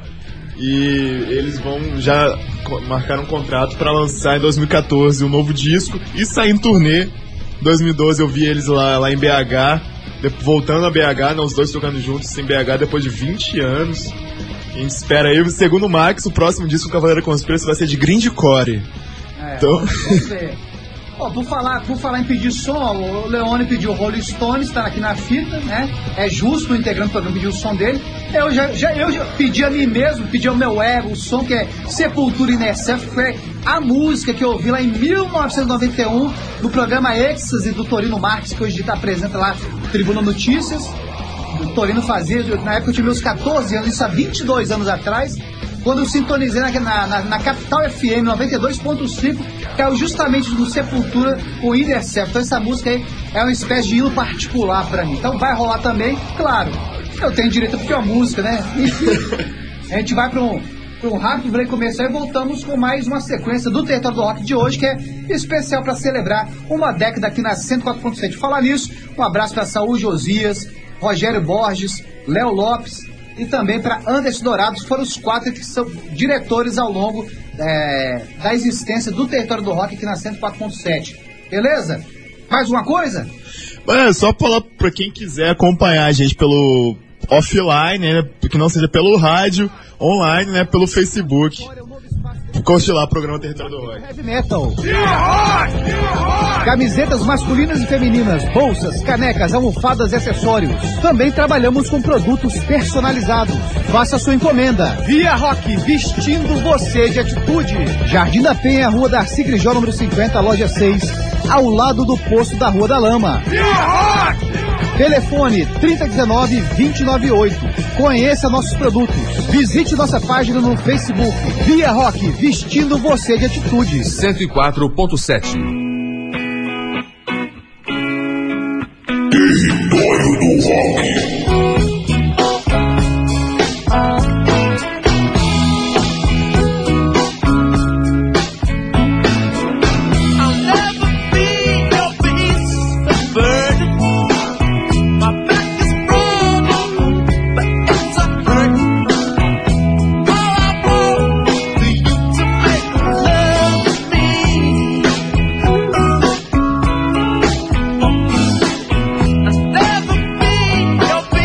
E eles vão já marcar um contrato para lançar em dois mil e catorze um novo disco e sair em turnê. Em dois mil e doze eu vi eles lá, lá em B H, voltando a B H, né, os dois tocando juntos em B H depois de vinte anos. A gente espera aí, segundo o Max, o próximo disco do Cavaleira Conspiracy vai ser de grindcore. É, então... vamos ver. Ó, por falar, por falar em pedir som, o Leone pediu o Rolling Stones, está aqui na fita, né? É justo o integrante do programa pedir o som dele. Eu já, já, eu já pedi a mim mesmo, pedi ao meu ego o som que é Sepultura Inercef, que foi a música que eu ouvi lá em mil novecentos e noventa e um no programa Êxtase do Torino Marques, que hoje está apresenta lá Tribuna Notícias. O Torino fazia, na época eu tinha meus catorze anos, isso há vinte e dois anos atrás. Quando eu sintonizei na, na, na, na Capital F M noventa e dois ponto cinco, caiu justamente do Sepultura o Intercept. Então essa música aí é uma espécie de hino particular pra mim. Então vai rolar também, claro. Eu tenho direito porque é uma música, né? A gente vai pra um, pra um rápido break comercial e voltamos com mais uma sequência do Território do Rock de hoje, que é especial pra celebrar uma década aqui na cento e quatro ponto sete. Falar nisso, um abraço pra Saúl Josias, Rogério Borges, Léo Lopes, e também para Anderson Dourado, foram os quatro que são diretores ao longo é, da existência do Território do Rock aqui na cento e quatro ponto sete. Beleza? Mais uma coisa? É, só falar para quem quiser acompanhar a gente pelo offline, né, que não seja pelo rádio, online, né, pelo Facebook. Curte lá o programa Território do Rock. Heavy Metal. Camisetas masculinas e femininas, bolsas, canecas, almofadas e acessórios. Também trabalhamos com produtos personalizados. Faça sua encomenda. Via Rock, vestindo você de atitude. Jardim da Penha, Rua Darcy Grijó, número cinquenta, loja seis, ao lado do Poço da Rua da Lama. Via Rock! Telefone trinta dezenove, vinte e nove oito. Conheça nossos produtos. Visite nossa página no Facebook. Via Rock, vestindo você de atitude. cento e quatro ponto sete. Território do Rock. Never be your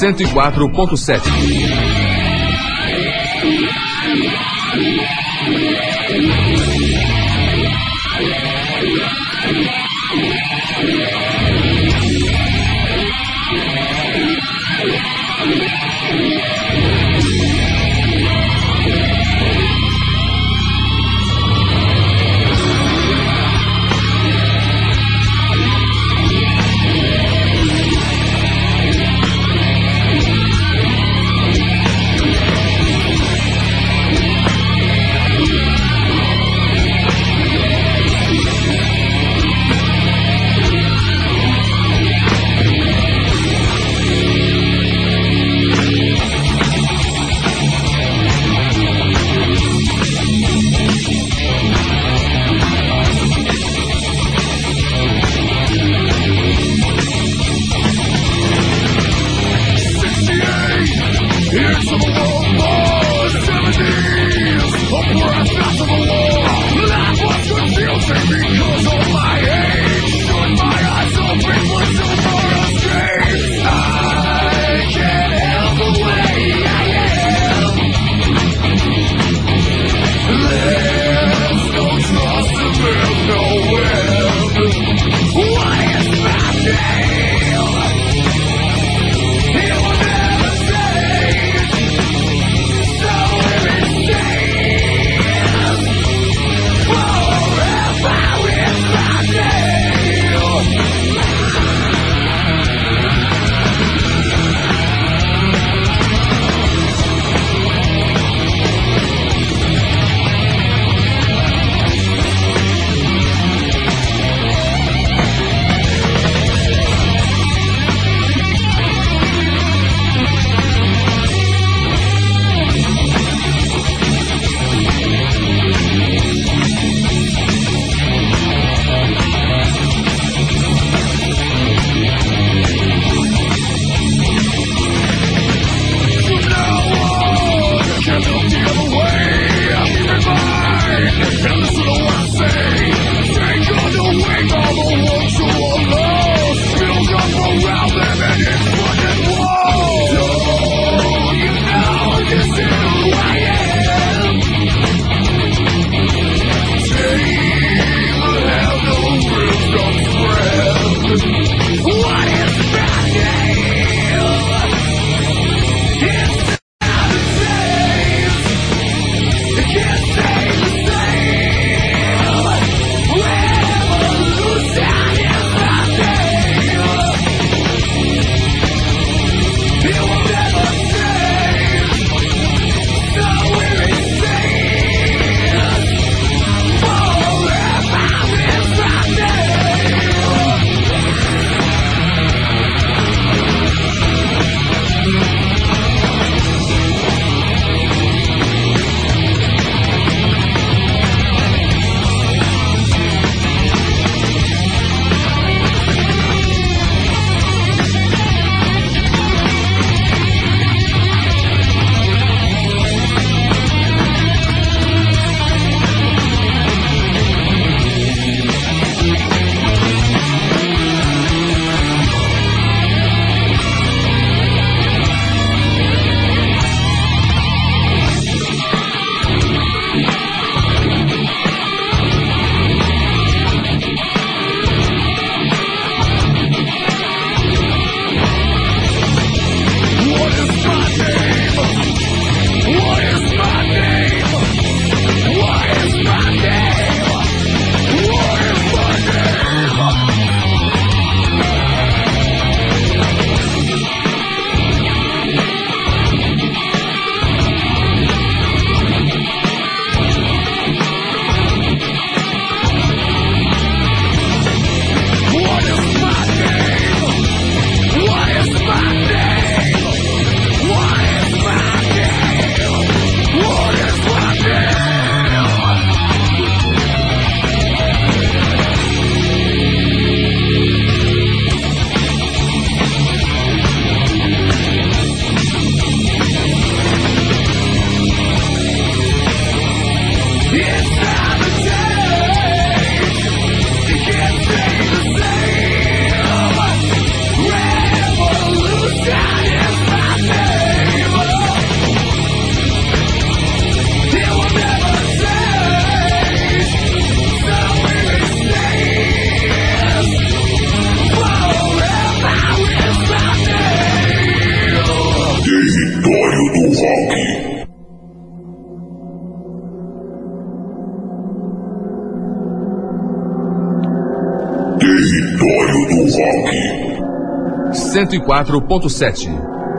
cento e quatro ponto sete. Yeah. Território do Rock. cento e quatro ponto sete.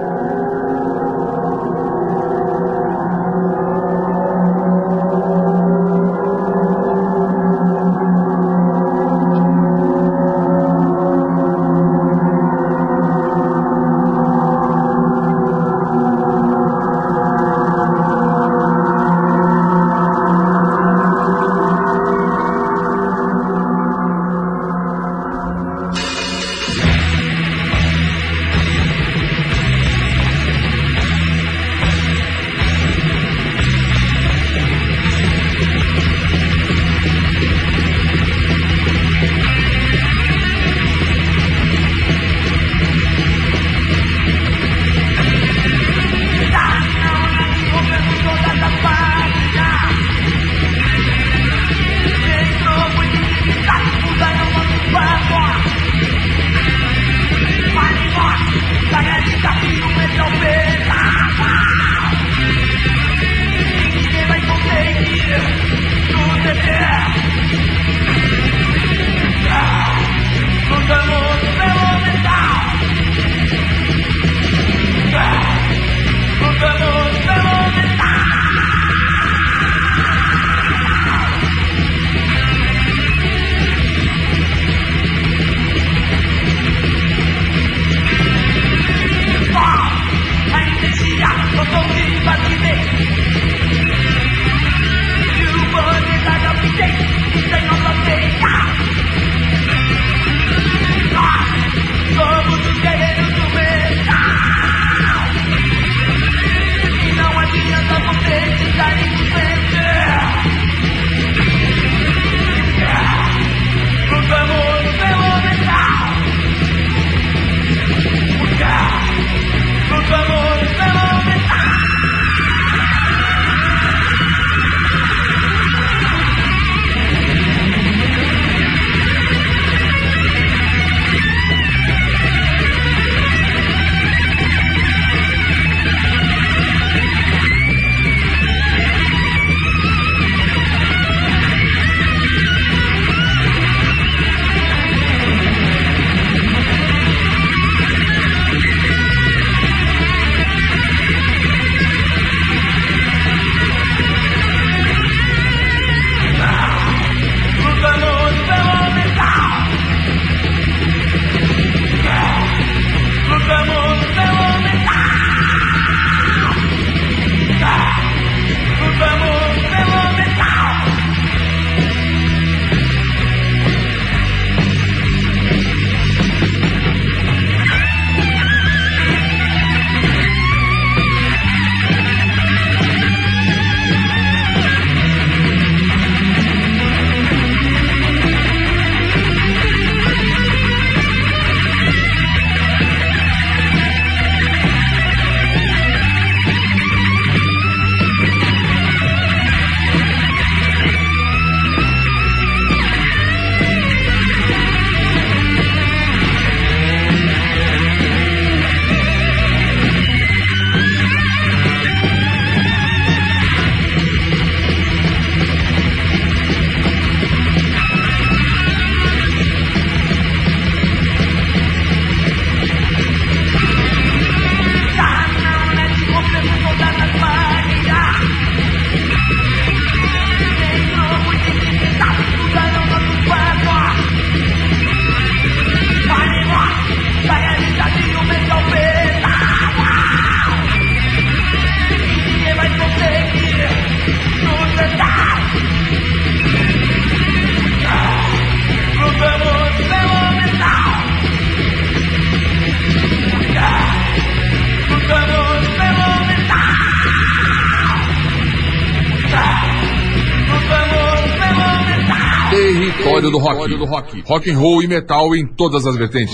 Território do Rock. do rock. Rock and roll e metal em todas as vertentes.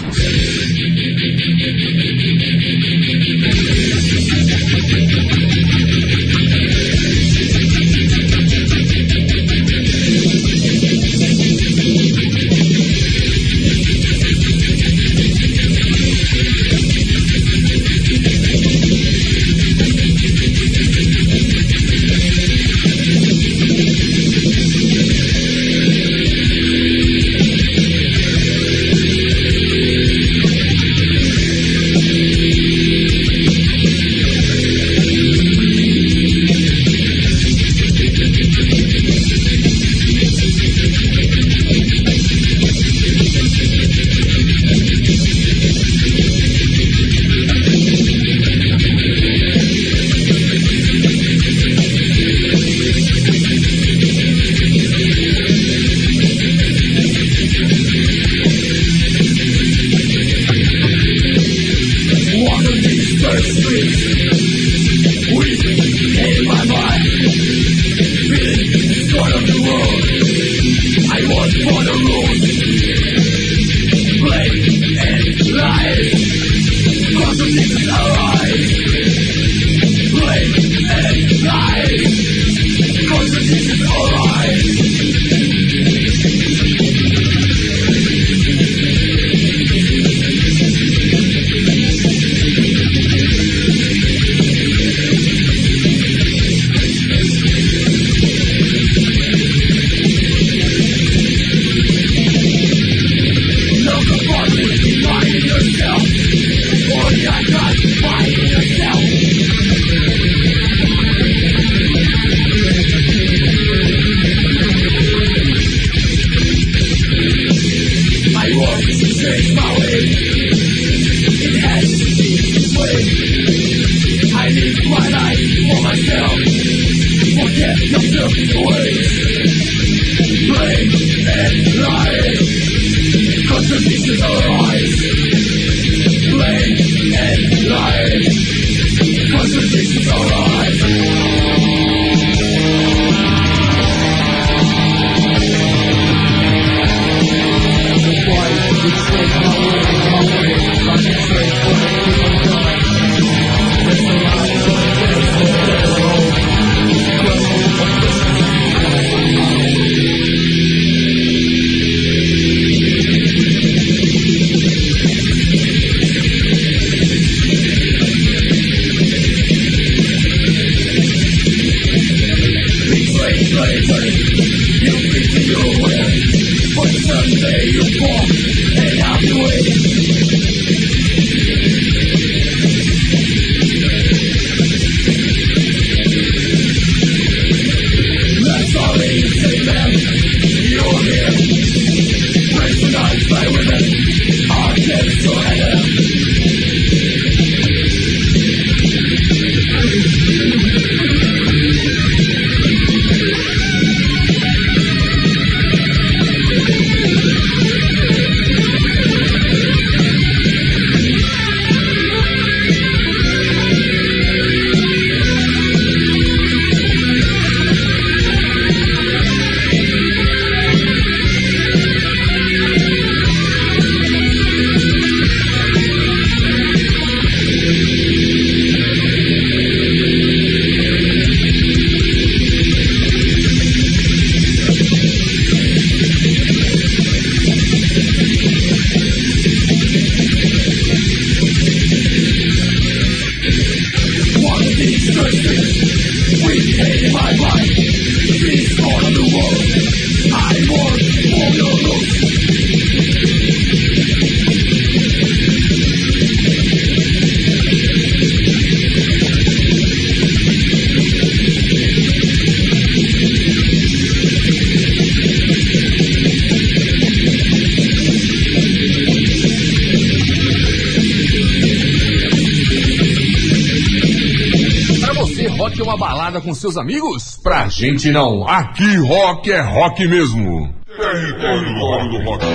uma balada com seus amigos? Pra gente não. Aqui rock é rock mesmo. Território do rock.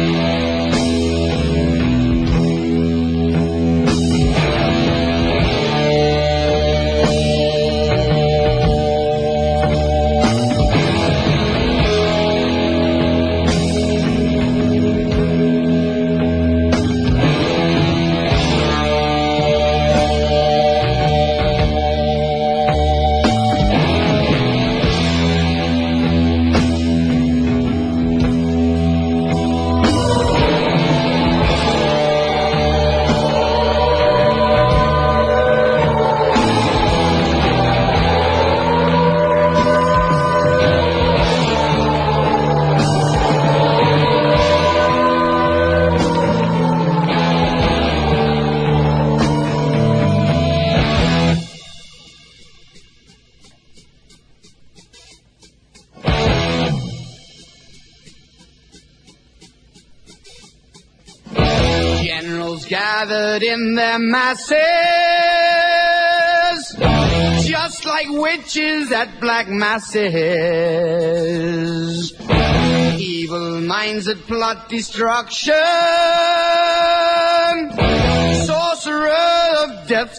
Gathered in their masses, just like witches at black masses. Evil minds that plot destruction, sorcerer of death's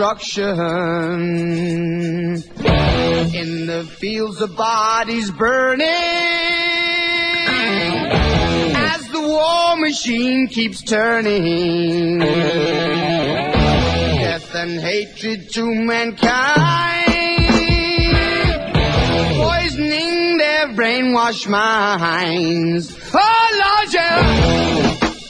construction. In the fields the bodies burning, war machine keeps turning. Death and hatred to mankind, poisoning their brainwashed minds. Oh Lord, yeah.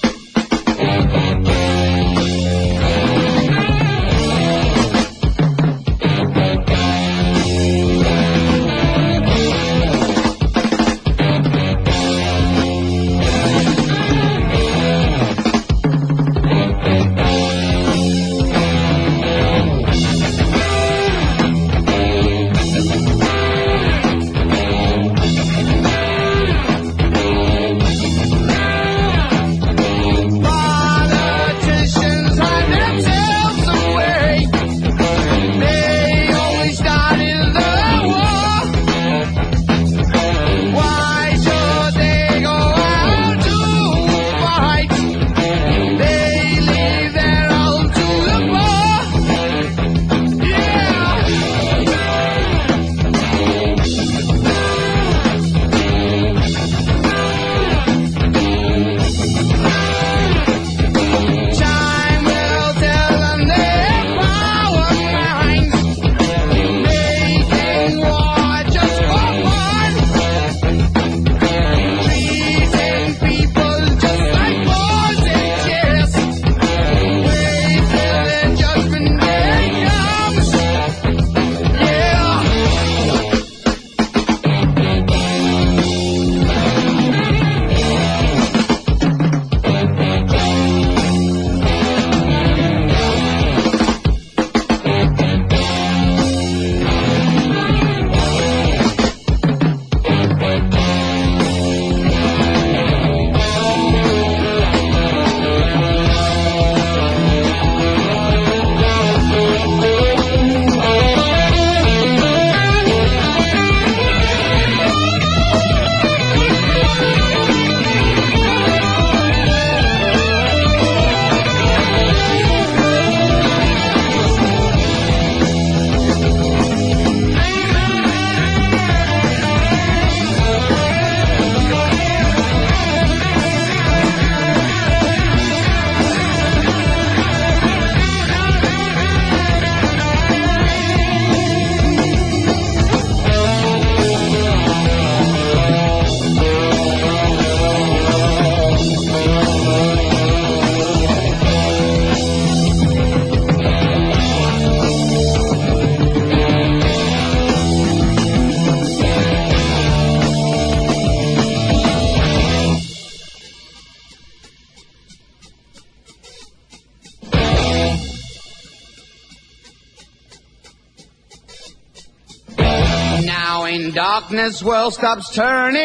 In darkness, world stops turning.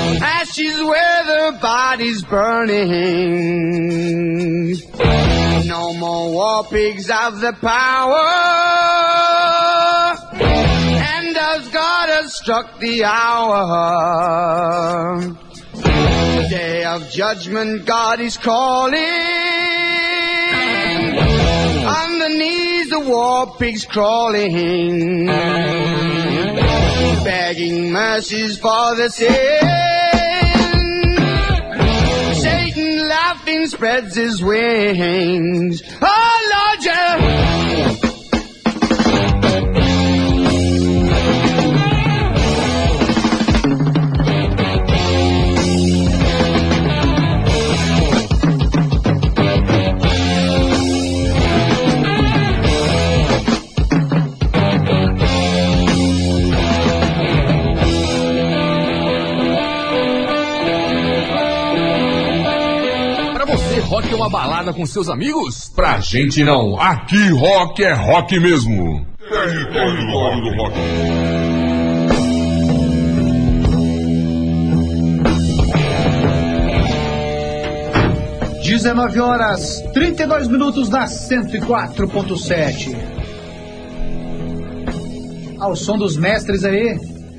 Ashes where the body's burning. no more war pigs have the power. And as God has struck the hour, the day of judgment God is calling. On the knees the war pigs crawling, begging mercies for the sin. Satan laughing spreads his wings. Oh Lord, yeah. Rock é uma balada com seus amigos? Pra gente não, aqui rock é rock mesmo. Território do rock. dezenove horas, trinta e dois minutos na cento e quatro ponto sete. Ao som dos mestres aí,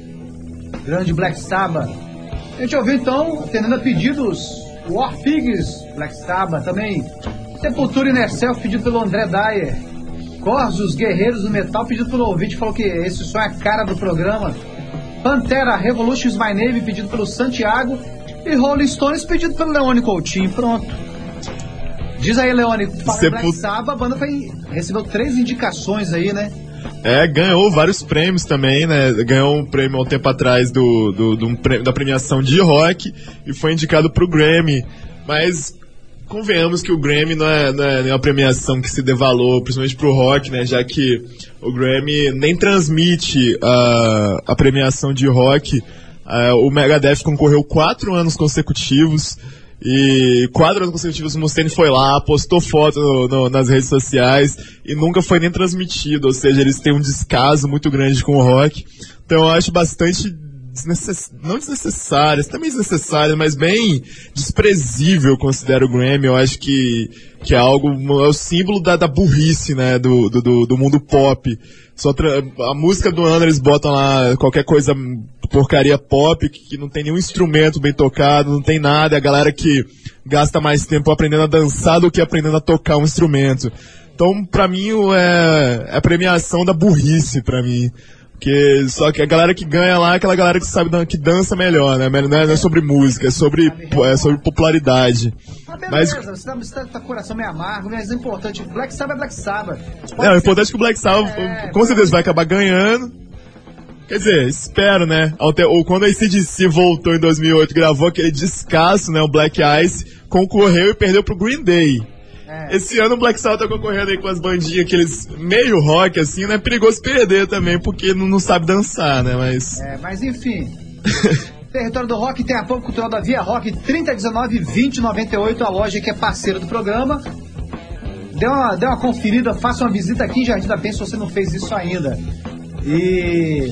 grande Black Sabbath. A gente ouviu então, atendendo a pedidos, War Pigs, Black Sabbath também, Sepultura Inner Self, pedido pelo André Dyer, Corsos, Guerreiros do Metal, pedido pelo ouvinte, falou que esse som é a cara do programa, Pantera, Revolution is My Name, pedido pelo Santiago, e Rolling Stones, pedido pelo Leone Coutinho. Pronto. Diz aí, Leone, fala Sepul... Black Sabbath, a banda foi... recebeu três indicações aí, né? É, ganhou vários prêmios também, né? Ganhou um prêmio há um tempo atrás do, do, do um prêmio, da premiação de rock e foi indicado pro Grammy. Mas convenhamos que o Grammy não é, não é uma premiação que se dê valor, principalmente pro rock, né? Já que o Grammy nem transmite a, a premiação de rock. Uh, o Megadeth concorreu quatro anos consecutivos. E quatro anos consecutivos o Mustaine foi lá, postou foto no, no, nas redes sociais e nunca foi nem transmitido, ou seja, eles têm um descaso muito grande com o rock. Então eu acho bastante desnecess... não desnecessário, também desnecessário, mas bem desprezível, eu considero o Grammy. Eu acho que, que é algo, é o símbolo da, da burrice, né, do, do, do mundo pop. Só tra... a música do ano eles botam lá qualquer coisa, porcaria pop, que, que não tem nenhum instrumento bem tocado, não tem nada, é a galera que gasta mais tempo aprendendo a dançar do que aprendendo a tocar um instrumento. Então, pra mim, é, é a premiação da burrice, pra mim. Porque só que a galera que ganha lá é aquela galera que sabe que dança melhor, né? Não é, não é sobre música, é sobre, é sobre popularidade. Ah, beleza, mas você tá, você tá com o coração meio amargo, mas é importante. Black Sabbath é Black Sabbath. É, o importante é que o Black Sabbath, é, com certeza, vai acabar ganhando. Quer dizer, espero, né? Ou quando a A C D C voltou em dois mil e oito, gravou aquele descasso, né? O Black Ice, concorreu e perdeu pro Green Day. É. Esse ano o Black Sabbath tá concorrendo aí com as bandinhas, aqueles meio rock, assim, né? É perigoso perder também, porque não, não sabe dançar, né? Mas... É, mas enfim... Território do Rock tem apoio cultural da Via Rock, trinta, dezenove, vinte, noventa e oito, a loja que é parceira do programa. Dê uma, dê uma conferida, faça uma visita aqui em Jardim da Penha se você não fez isso ainda. E...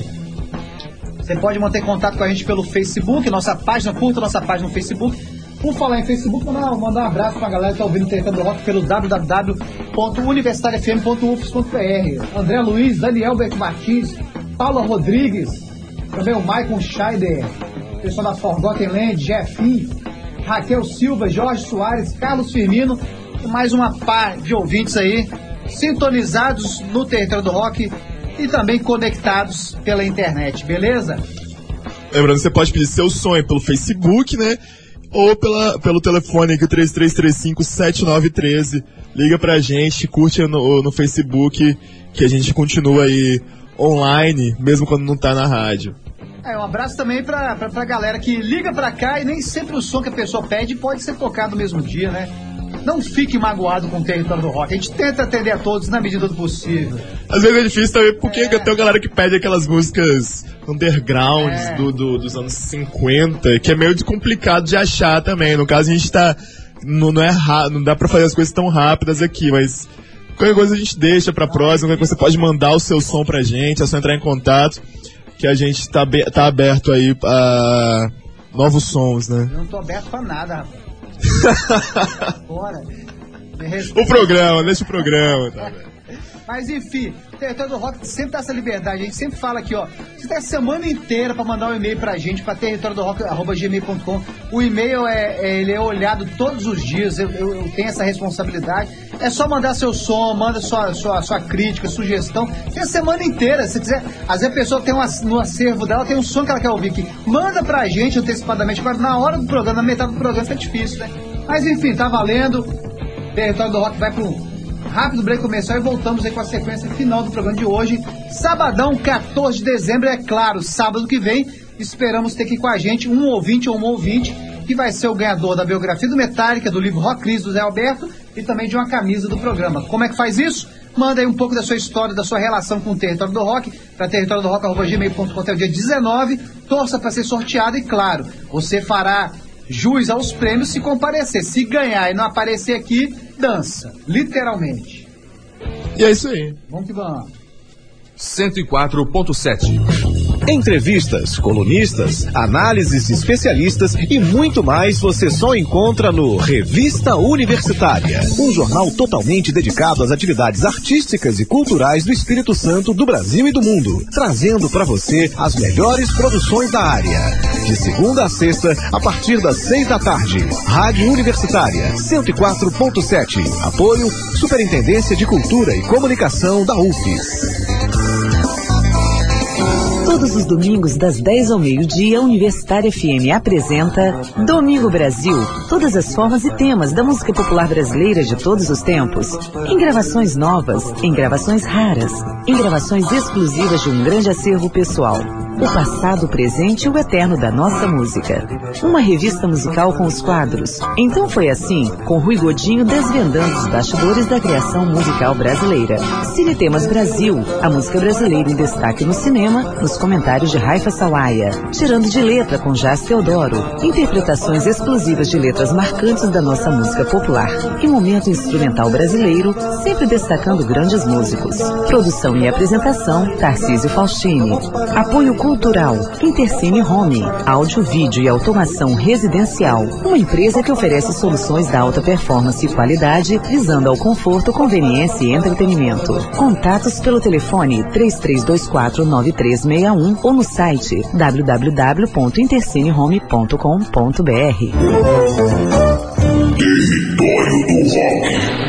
você pode manter contato com a gente pelo Facebook, nossa página, curta nossa página no Facebook. Por falar em Facebook, mandar, mandar um abraço pra galera que tá ouvindo o Território do Rock pelo w w w ponto universitário f m ponto u f s ponto b r. André Luiz, Daniel Beto Martins, Paula Rodrigues, também o Michael Scheider, pessoal da Forgotten Land, Jefinho, Raquel Silva, Jorge Soares, Carlos Firmino e mais uma par de ouvintes aí, sintonizados no Território do Rock e também conectados pela internet, beleza? Lembrando, você pode pedir seu sonho pelo Facebook, né? Ou pela, pelo telefone aqui, três três três cinco, sete nove um três. Liga pra gente, curte no, no Facebook, que a gente continua aí online, mesmo quando não tá na rádio. É, um abraço também pra, pra, pra galera que liga pra cá e nem sempre o som que a pessoa pede pode ser tocado no mesmo dia, né? Não fique magoado com o Território do Rock. A gente tenta atender a todos na medida do possível. Às vezes é difícil também, porque é. tem uma galera que pede aquelas músicas undergrounds é. do, do, dos anos cinquenta, que é meio complicado de achar também. No caso, a gente tá... Não, não, é, não dá pra fazer as coisas tão rápidas aqui, mas... qualquer coisa a gente deixa pra próxima, qualquer coisa você pode mandar o seu som pra gente, é só entrar em contato, que a gente tá, tá aberto aí a novos sons, né? Eu não tô aberto pra nada, rapaz. Bora. O programa, deixa o programa, tá, velho? Mas enfim, o Território do Rock sempre dá essa liberdade. A gente sempre fala aqui, ó. Você tem a semana inteira pra mandar um e-mail pra gente, pra território do rock arroba gmail ponto com. O e-mail é, é, ele é olhado todos os dias. Eu, eu, eu tenho essa responsabilidade. É só mandar seu som, manda sua, sua, sua crítica, sugestão. Tem a semana inteira. Se quiser, às vezes a pessoa tem uma, no acervo dela, tem um som que ela quer ouvir aqui. Manda pra gente antecipadamente. Agora, na hora do programa, na metade do programa, tá difícil, né? Mas enfim, tá valendo. Território do Rock vai pro rápido break comercial e voltamos aí com a sequência final do programa de hoje. Sabadão, quatorze de dezembro, é claro, sábado que vem, esperamos ter aqui com a gente um ouvinte ou um ouvinte que vai ser o ganhador da biografia do Metallica, do livro Rock Cris do Zé Alberto e também de uma camisa do programa. Como é que faz isso? Manda aí um pouco da sua história, da sua relação com o Território do Rock para território do rock arroba gmail ponto com até o dia dezenove. Torça para ser sorteado e, claro, você fará jus aos prêmios se comparecer. Se ganhar e não aparecer aqui, dança, literalmente. E é isso aí. Vamos que vamos. cento e quatro ponto sete. Entrevistas, colunistas, análises de especialistas e muito mais você só encontra no Revista Universitária, um jornal totalmente dedicado às atividades artísticas e culturais do Espírito Santo, do Brasil e do mundo, trazendo para você as melhores produções da área. De segunda a sexta, a partir das seis da tarde. Rádio Universitária, cento e quatro ponto sete. Apoio Superintendência de Cultura e Comunicação da U F E S. Todos os domingos, das dez ao meio-dia, a Universitária F M apresenta Domingo Brasil. Todas as formas e temas da música popular brasileira de todos os tempos. Em gravações novas, em gravações raras, em gravações exclusivas de um grande acervo pessoal. O passado, o presente e o eterno da nossa música. Uma revista musical com os quadros. Então foi assim, com Rui Godinho desvendando os bastidores da criação musical brasileira. Cine Temas Brasil, a música brasileira em destaque no cinema, nos comentários de Raifa Sawaia. Tirando de letra com Jás Teodoro. Interpretações exclusivas de letras marcantes da nossa música popular. E momento instrumental brasileiro, sempre destacando grandes músicos. Produção e apresentação, Tarcísio Faustini. Apoio Cultural, Intercine Home, áudio, vídeo e automação residencial. Uma empresa que oferece soluções da alta performance e qualidade, visando ao conforto, conveniência e entretenimento. Contatos pelo telefone três três dois quatro nove três seis um ou no site w w w ponto intercinehome ponto com ponto b r. Território do Rock.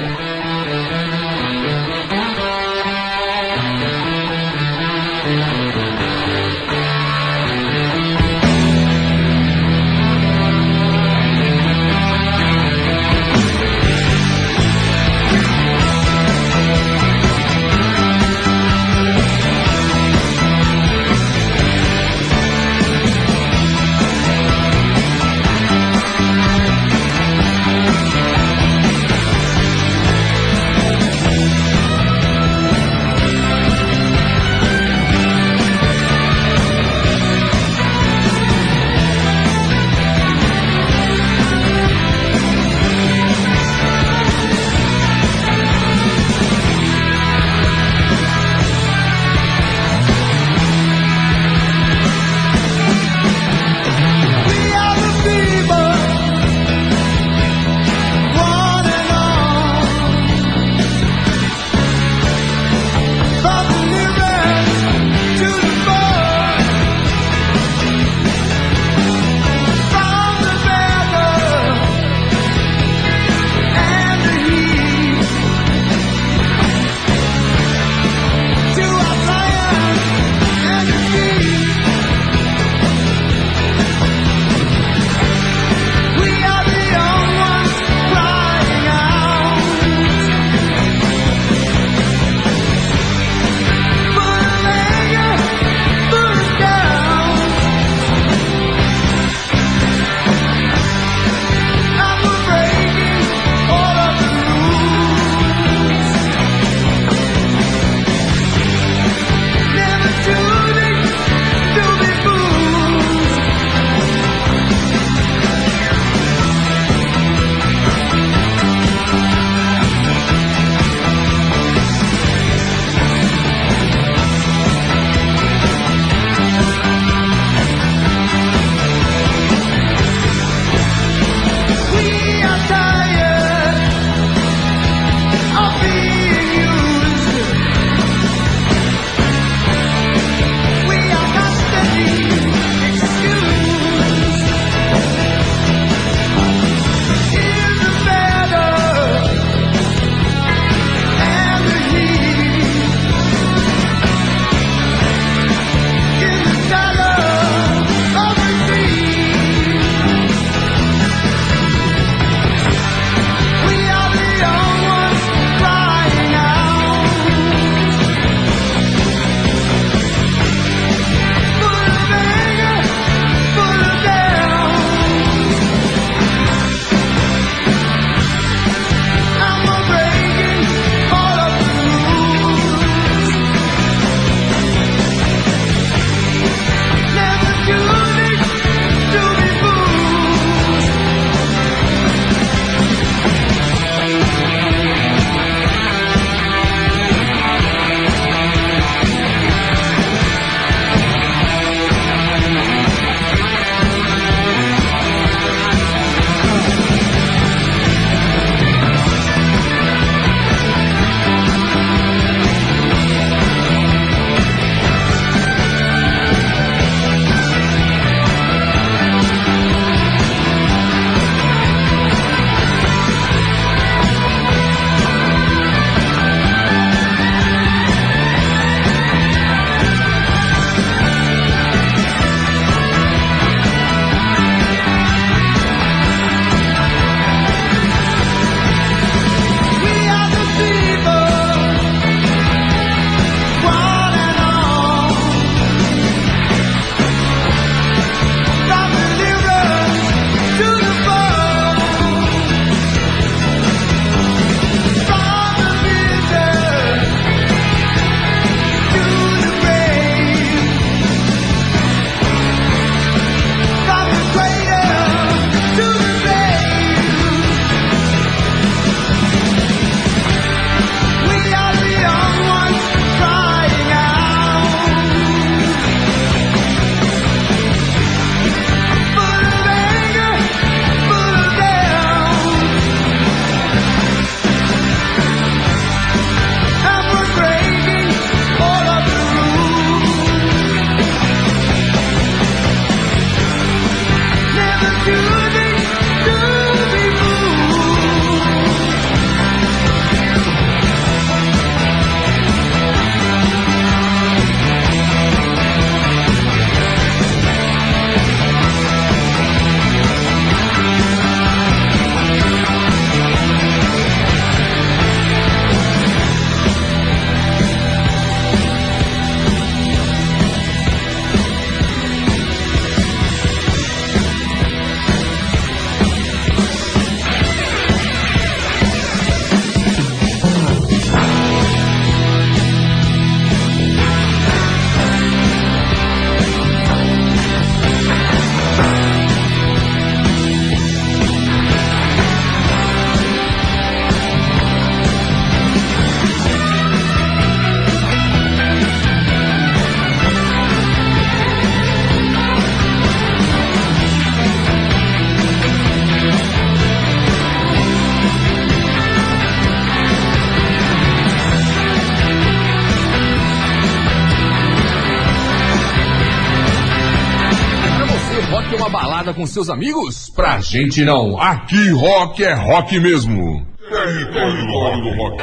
você, rock é uma balada com seus amigos? Pra gente não, aqui rock é rock mesmo. Território do rock.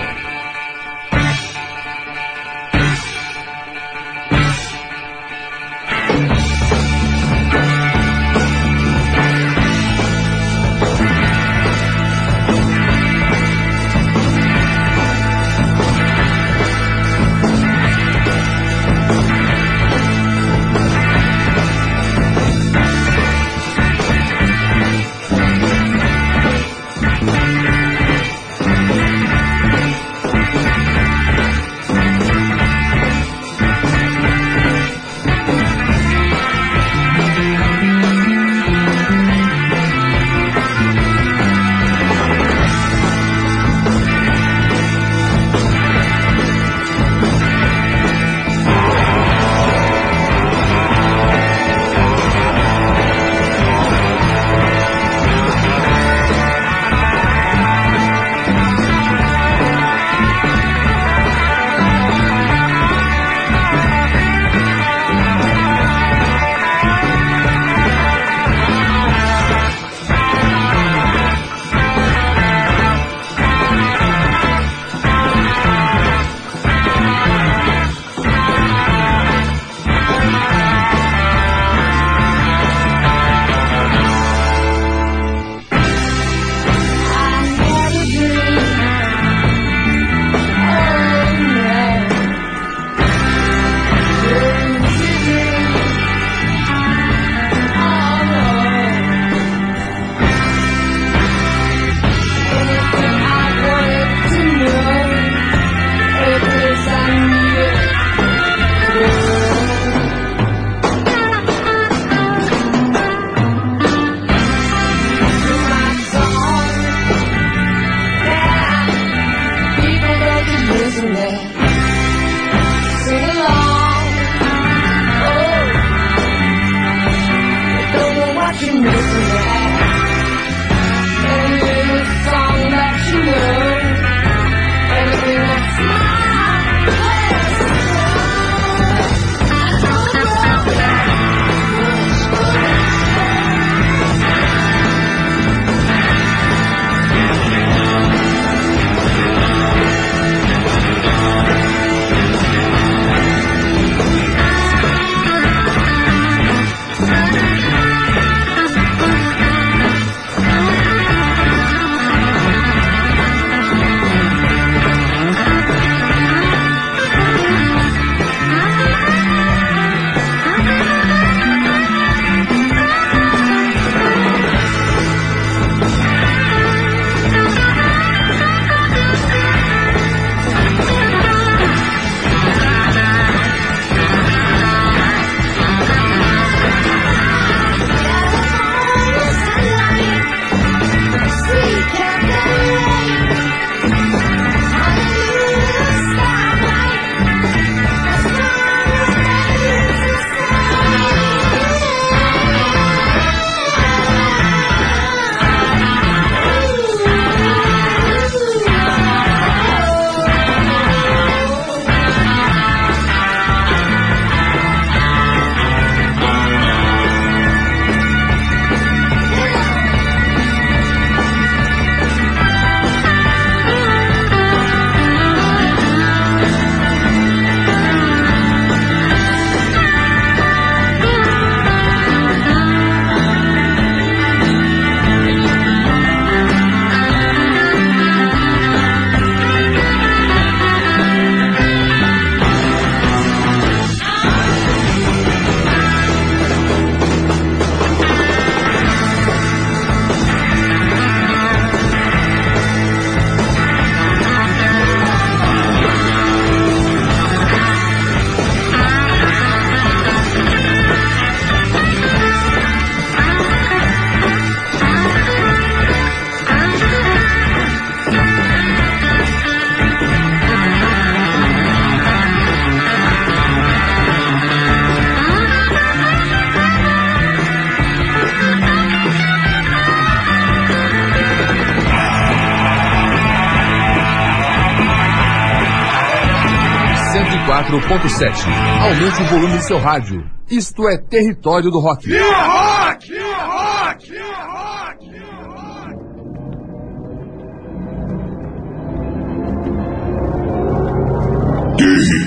quatro ponto sete. Aumente o volume do seu rádio. Isto é Território do Rock. Viva Rock!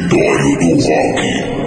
Território do Rock.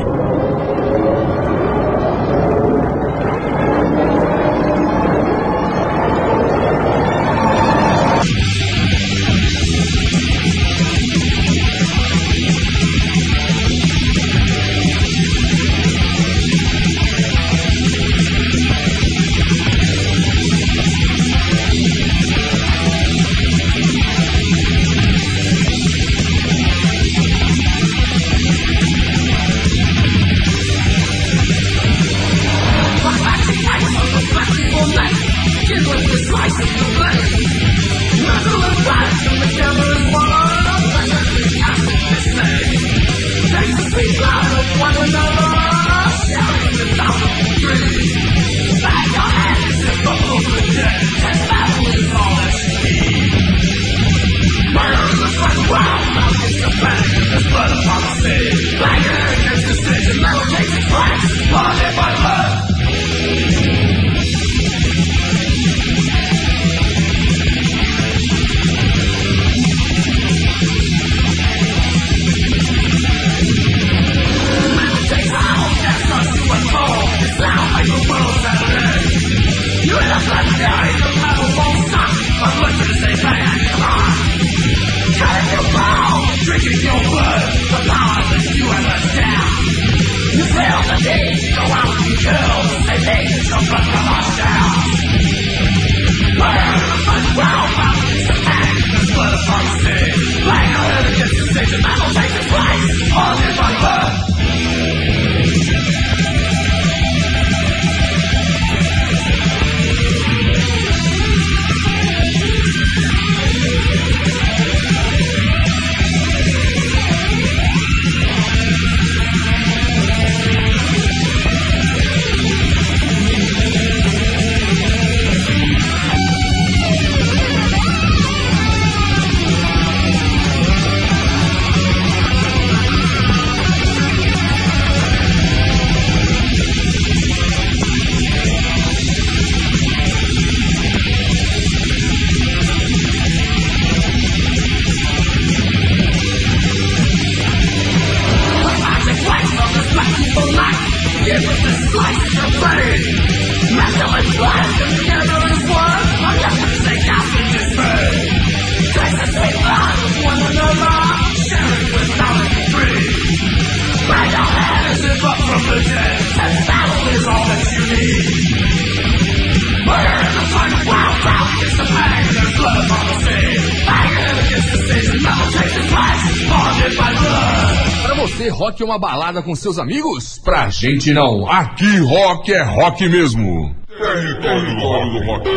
Pra você, rock é uma balada com seus amigos? Pra Gente não, aqui rock é rock mesmo. Território do Rock.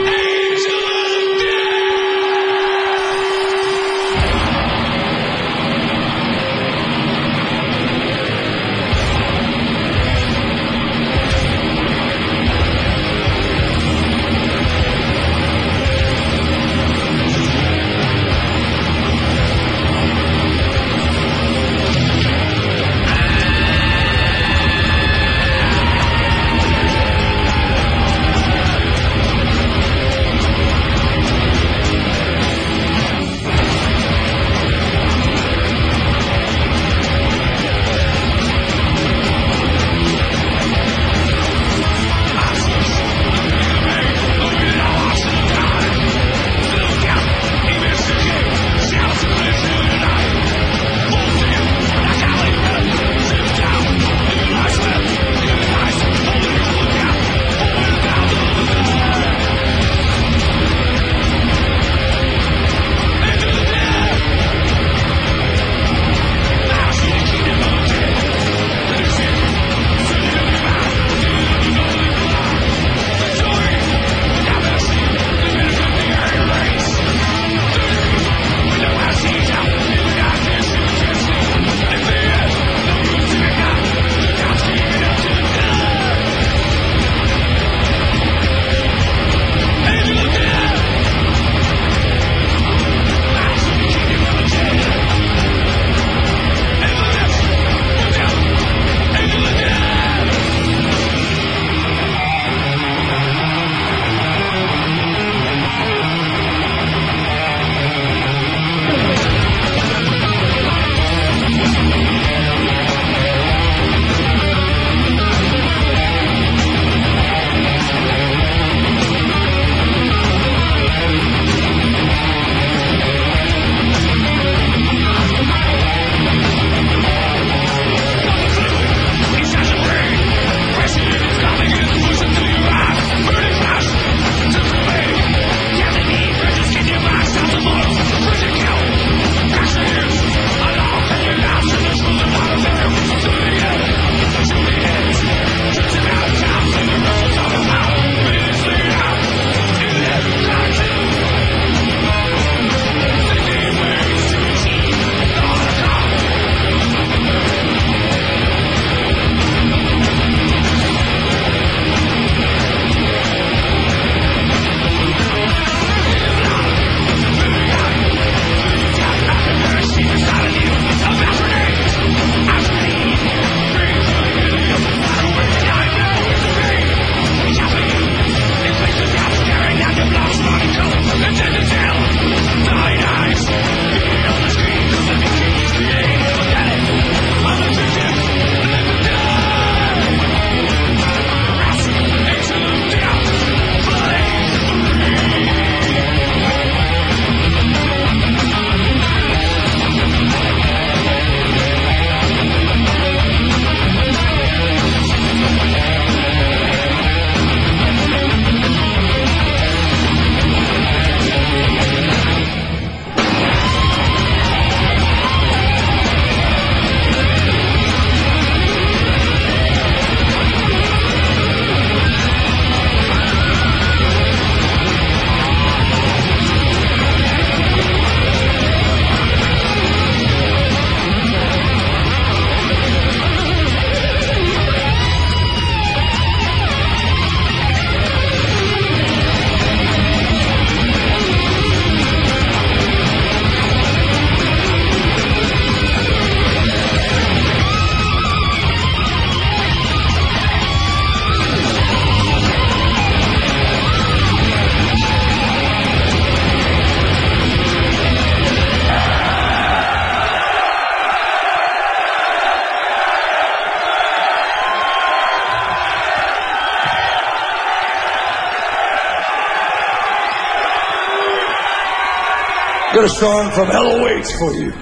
Got a song from Hell Awaits for you.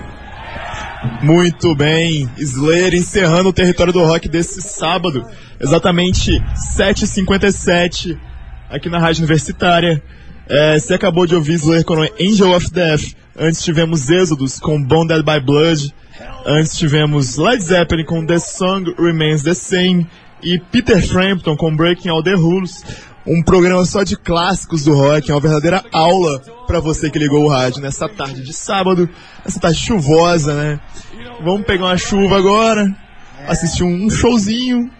Muito bem, Slayer encerrando o território do rock desse sábado, exatamente sete e cinquenta e sete, aqui na Rádio Universitária. É, você acabou de ouvir Slayer com Angel of Death, antes tivemos Exodus com Bonded by Blood, antes tivemos Led Zeppelin com The Song Remains the Same e Peter Frampton com Breaking All the Rules. Um programa só de clássicos do rock, é uma verdadeira aula pra você que ligou o rádio nessa tarde de sábado, essa tarde chuvosa, né? Vamos pegar uma chuva agora, assistir um showzinho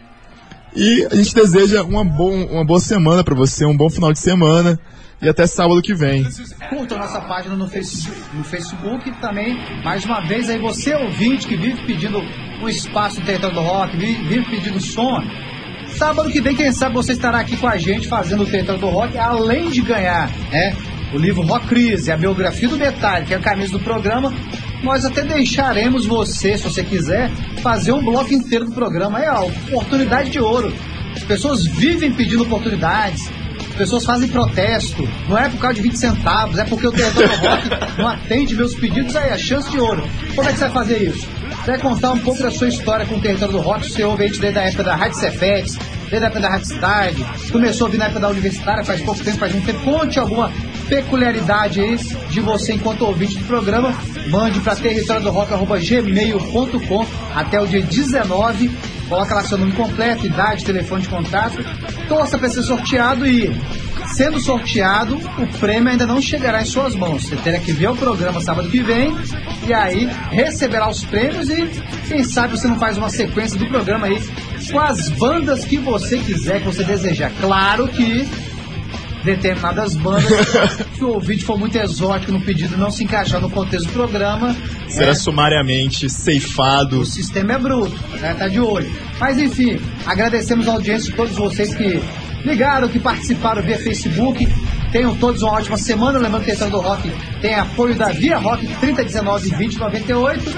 e a gente deseja uma, bom, uma boa semana pra você, um bom final de semana e até sábado que vem. Curta a nossa página no Facebook, no Facebook e também, mais uma vez, aí você ouvinte que vive pedindo um espaço no território do rock, vive, vive pedindo som. Sábado que vem, quem sabe você estará aqui com a gente fazendo o território do rock, além de ganhar, né, o livro Rock Crise, a biografia do Metallica, que é a camisa do programa. Nós até deixaremos você, se você quiser, fazer um bloco inteiro do programa. É a oportunidade de ouro. As pessoas vivem pedindo oportunidades, as pessoas fazem protesto, não é por causa de vinte centavos, é porque o território do rock não atende meus pedidos. Aí, a chance de ouro. Como é que você vai fazer isso? Você vai contar um pouco da sua história com o território do rock. Você ouve aí desde a época da Rádio Cefex, desde a época da Rádio Cidade, começou a ouvir na época da Universitária, faz pouco tempo, faz muito tempo. Conte alguma peculiaridade aí de você enquanto ouvinte do programa. Mande para território do rock arroba gmail ponto com até o dia dezenove. Coloca lá seu nome completo, idade, telefone de contato. Torça para ser sorteado e, sendo sorteado, o prêmio ainda não chegará em suas mãos. Você terá que ver o programa sábado que vem e aí receberá os prêmios e quem sabe você não faz uma sequência do programa aí com as bandas que você quiser, que você desejar. Claro que determinadas bandas, se o ouvinte for muito exótico no pedido não se encaixar no contexto do programa, será é, sumariamente ceifado. O sistema é bruto, né? Tá de olho. Mas enfim, agradecemos a audiência de todos vocês que ligaram, que participaram via Facebook. Tenham todos uma ótima semana. Lembrando que a Território do Rock tem apoio da Via Rock trinta, dezenove, vinte, noventa e oito.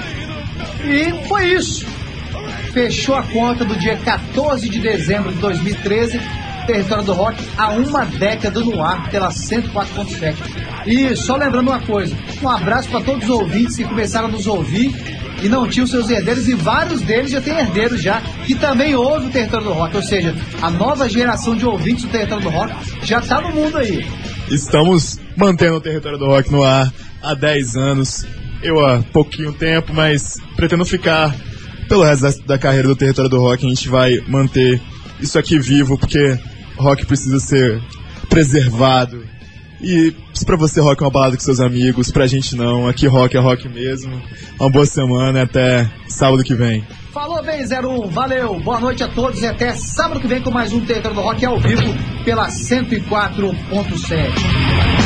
E foi isso. Fechou a conta do dia quatorze de dezembro de dois mil e treze. Território do Rock há uma década no ar pela cento e quatro ponto sete. E só lembrando uma coisa, um abraço para todos os ouvintes que começaram a nos ouvir e não tinham seus herdeiros, e vários deles já têm herdeiros já, que também ouvem o Território do Rock, ou seja, a nova geração de ouvintes do Território do Rock já está no mundo aí. Estamos mantendo o Território do Rock no ar há dez anos, eu há pouquinho tempo, mas pretendo ficar pelo resto da, da carreira do Território do Rock. A gente vai manter isso aqui vivo, porque rock precisa ser preservado. E se pra você rock é uma balada com seus amigos, pra gente não, aqui rock é rock mesmo. Uma boa semana, até sábado que vem. Falou bem, zero um, valeu, boa noite a todos e até sábado que vem com mais um Território do Rock ao vivo pela cento e quatro ponto sete.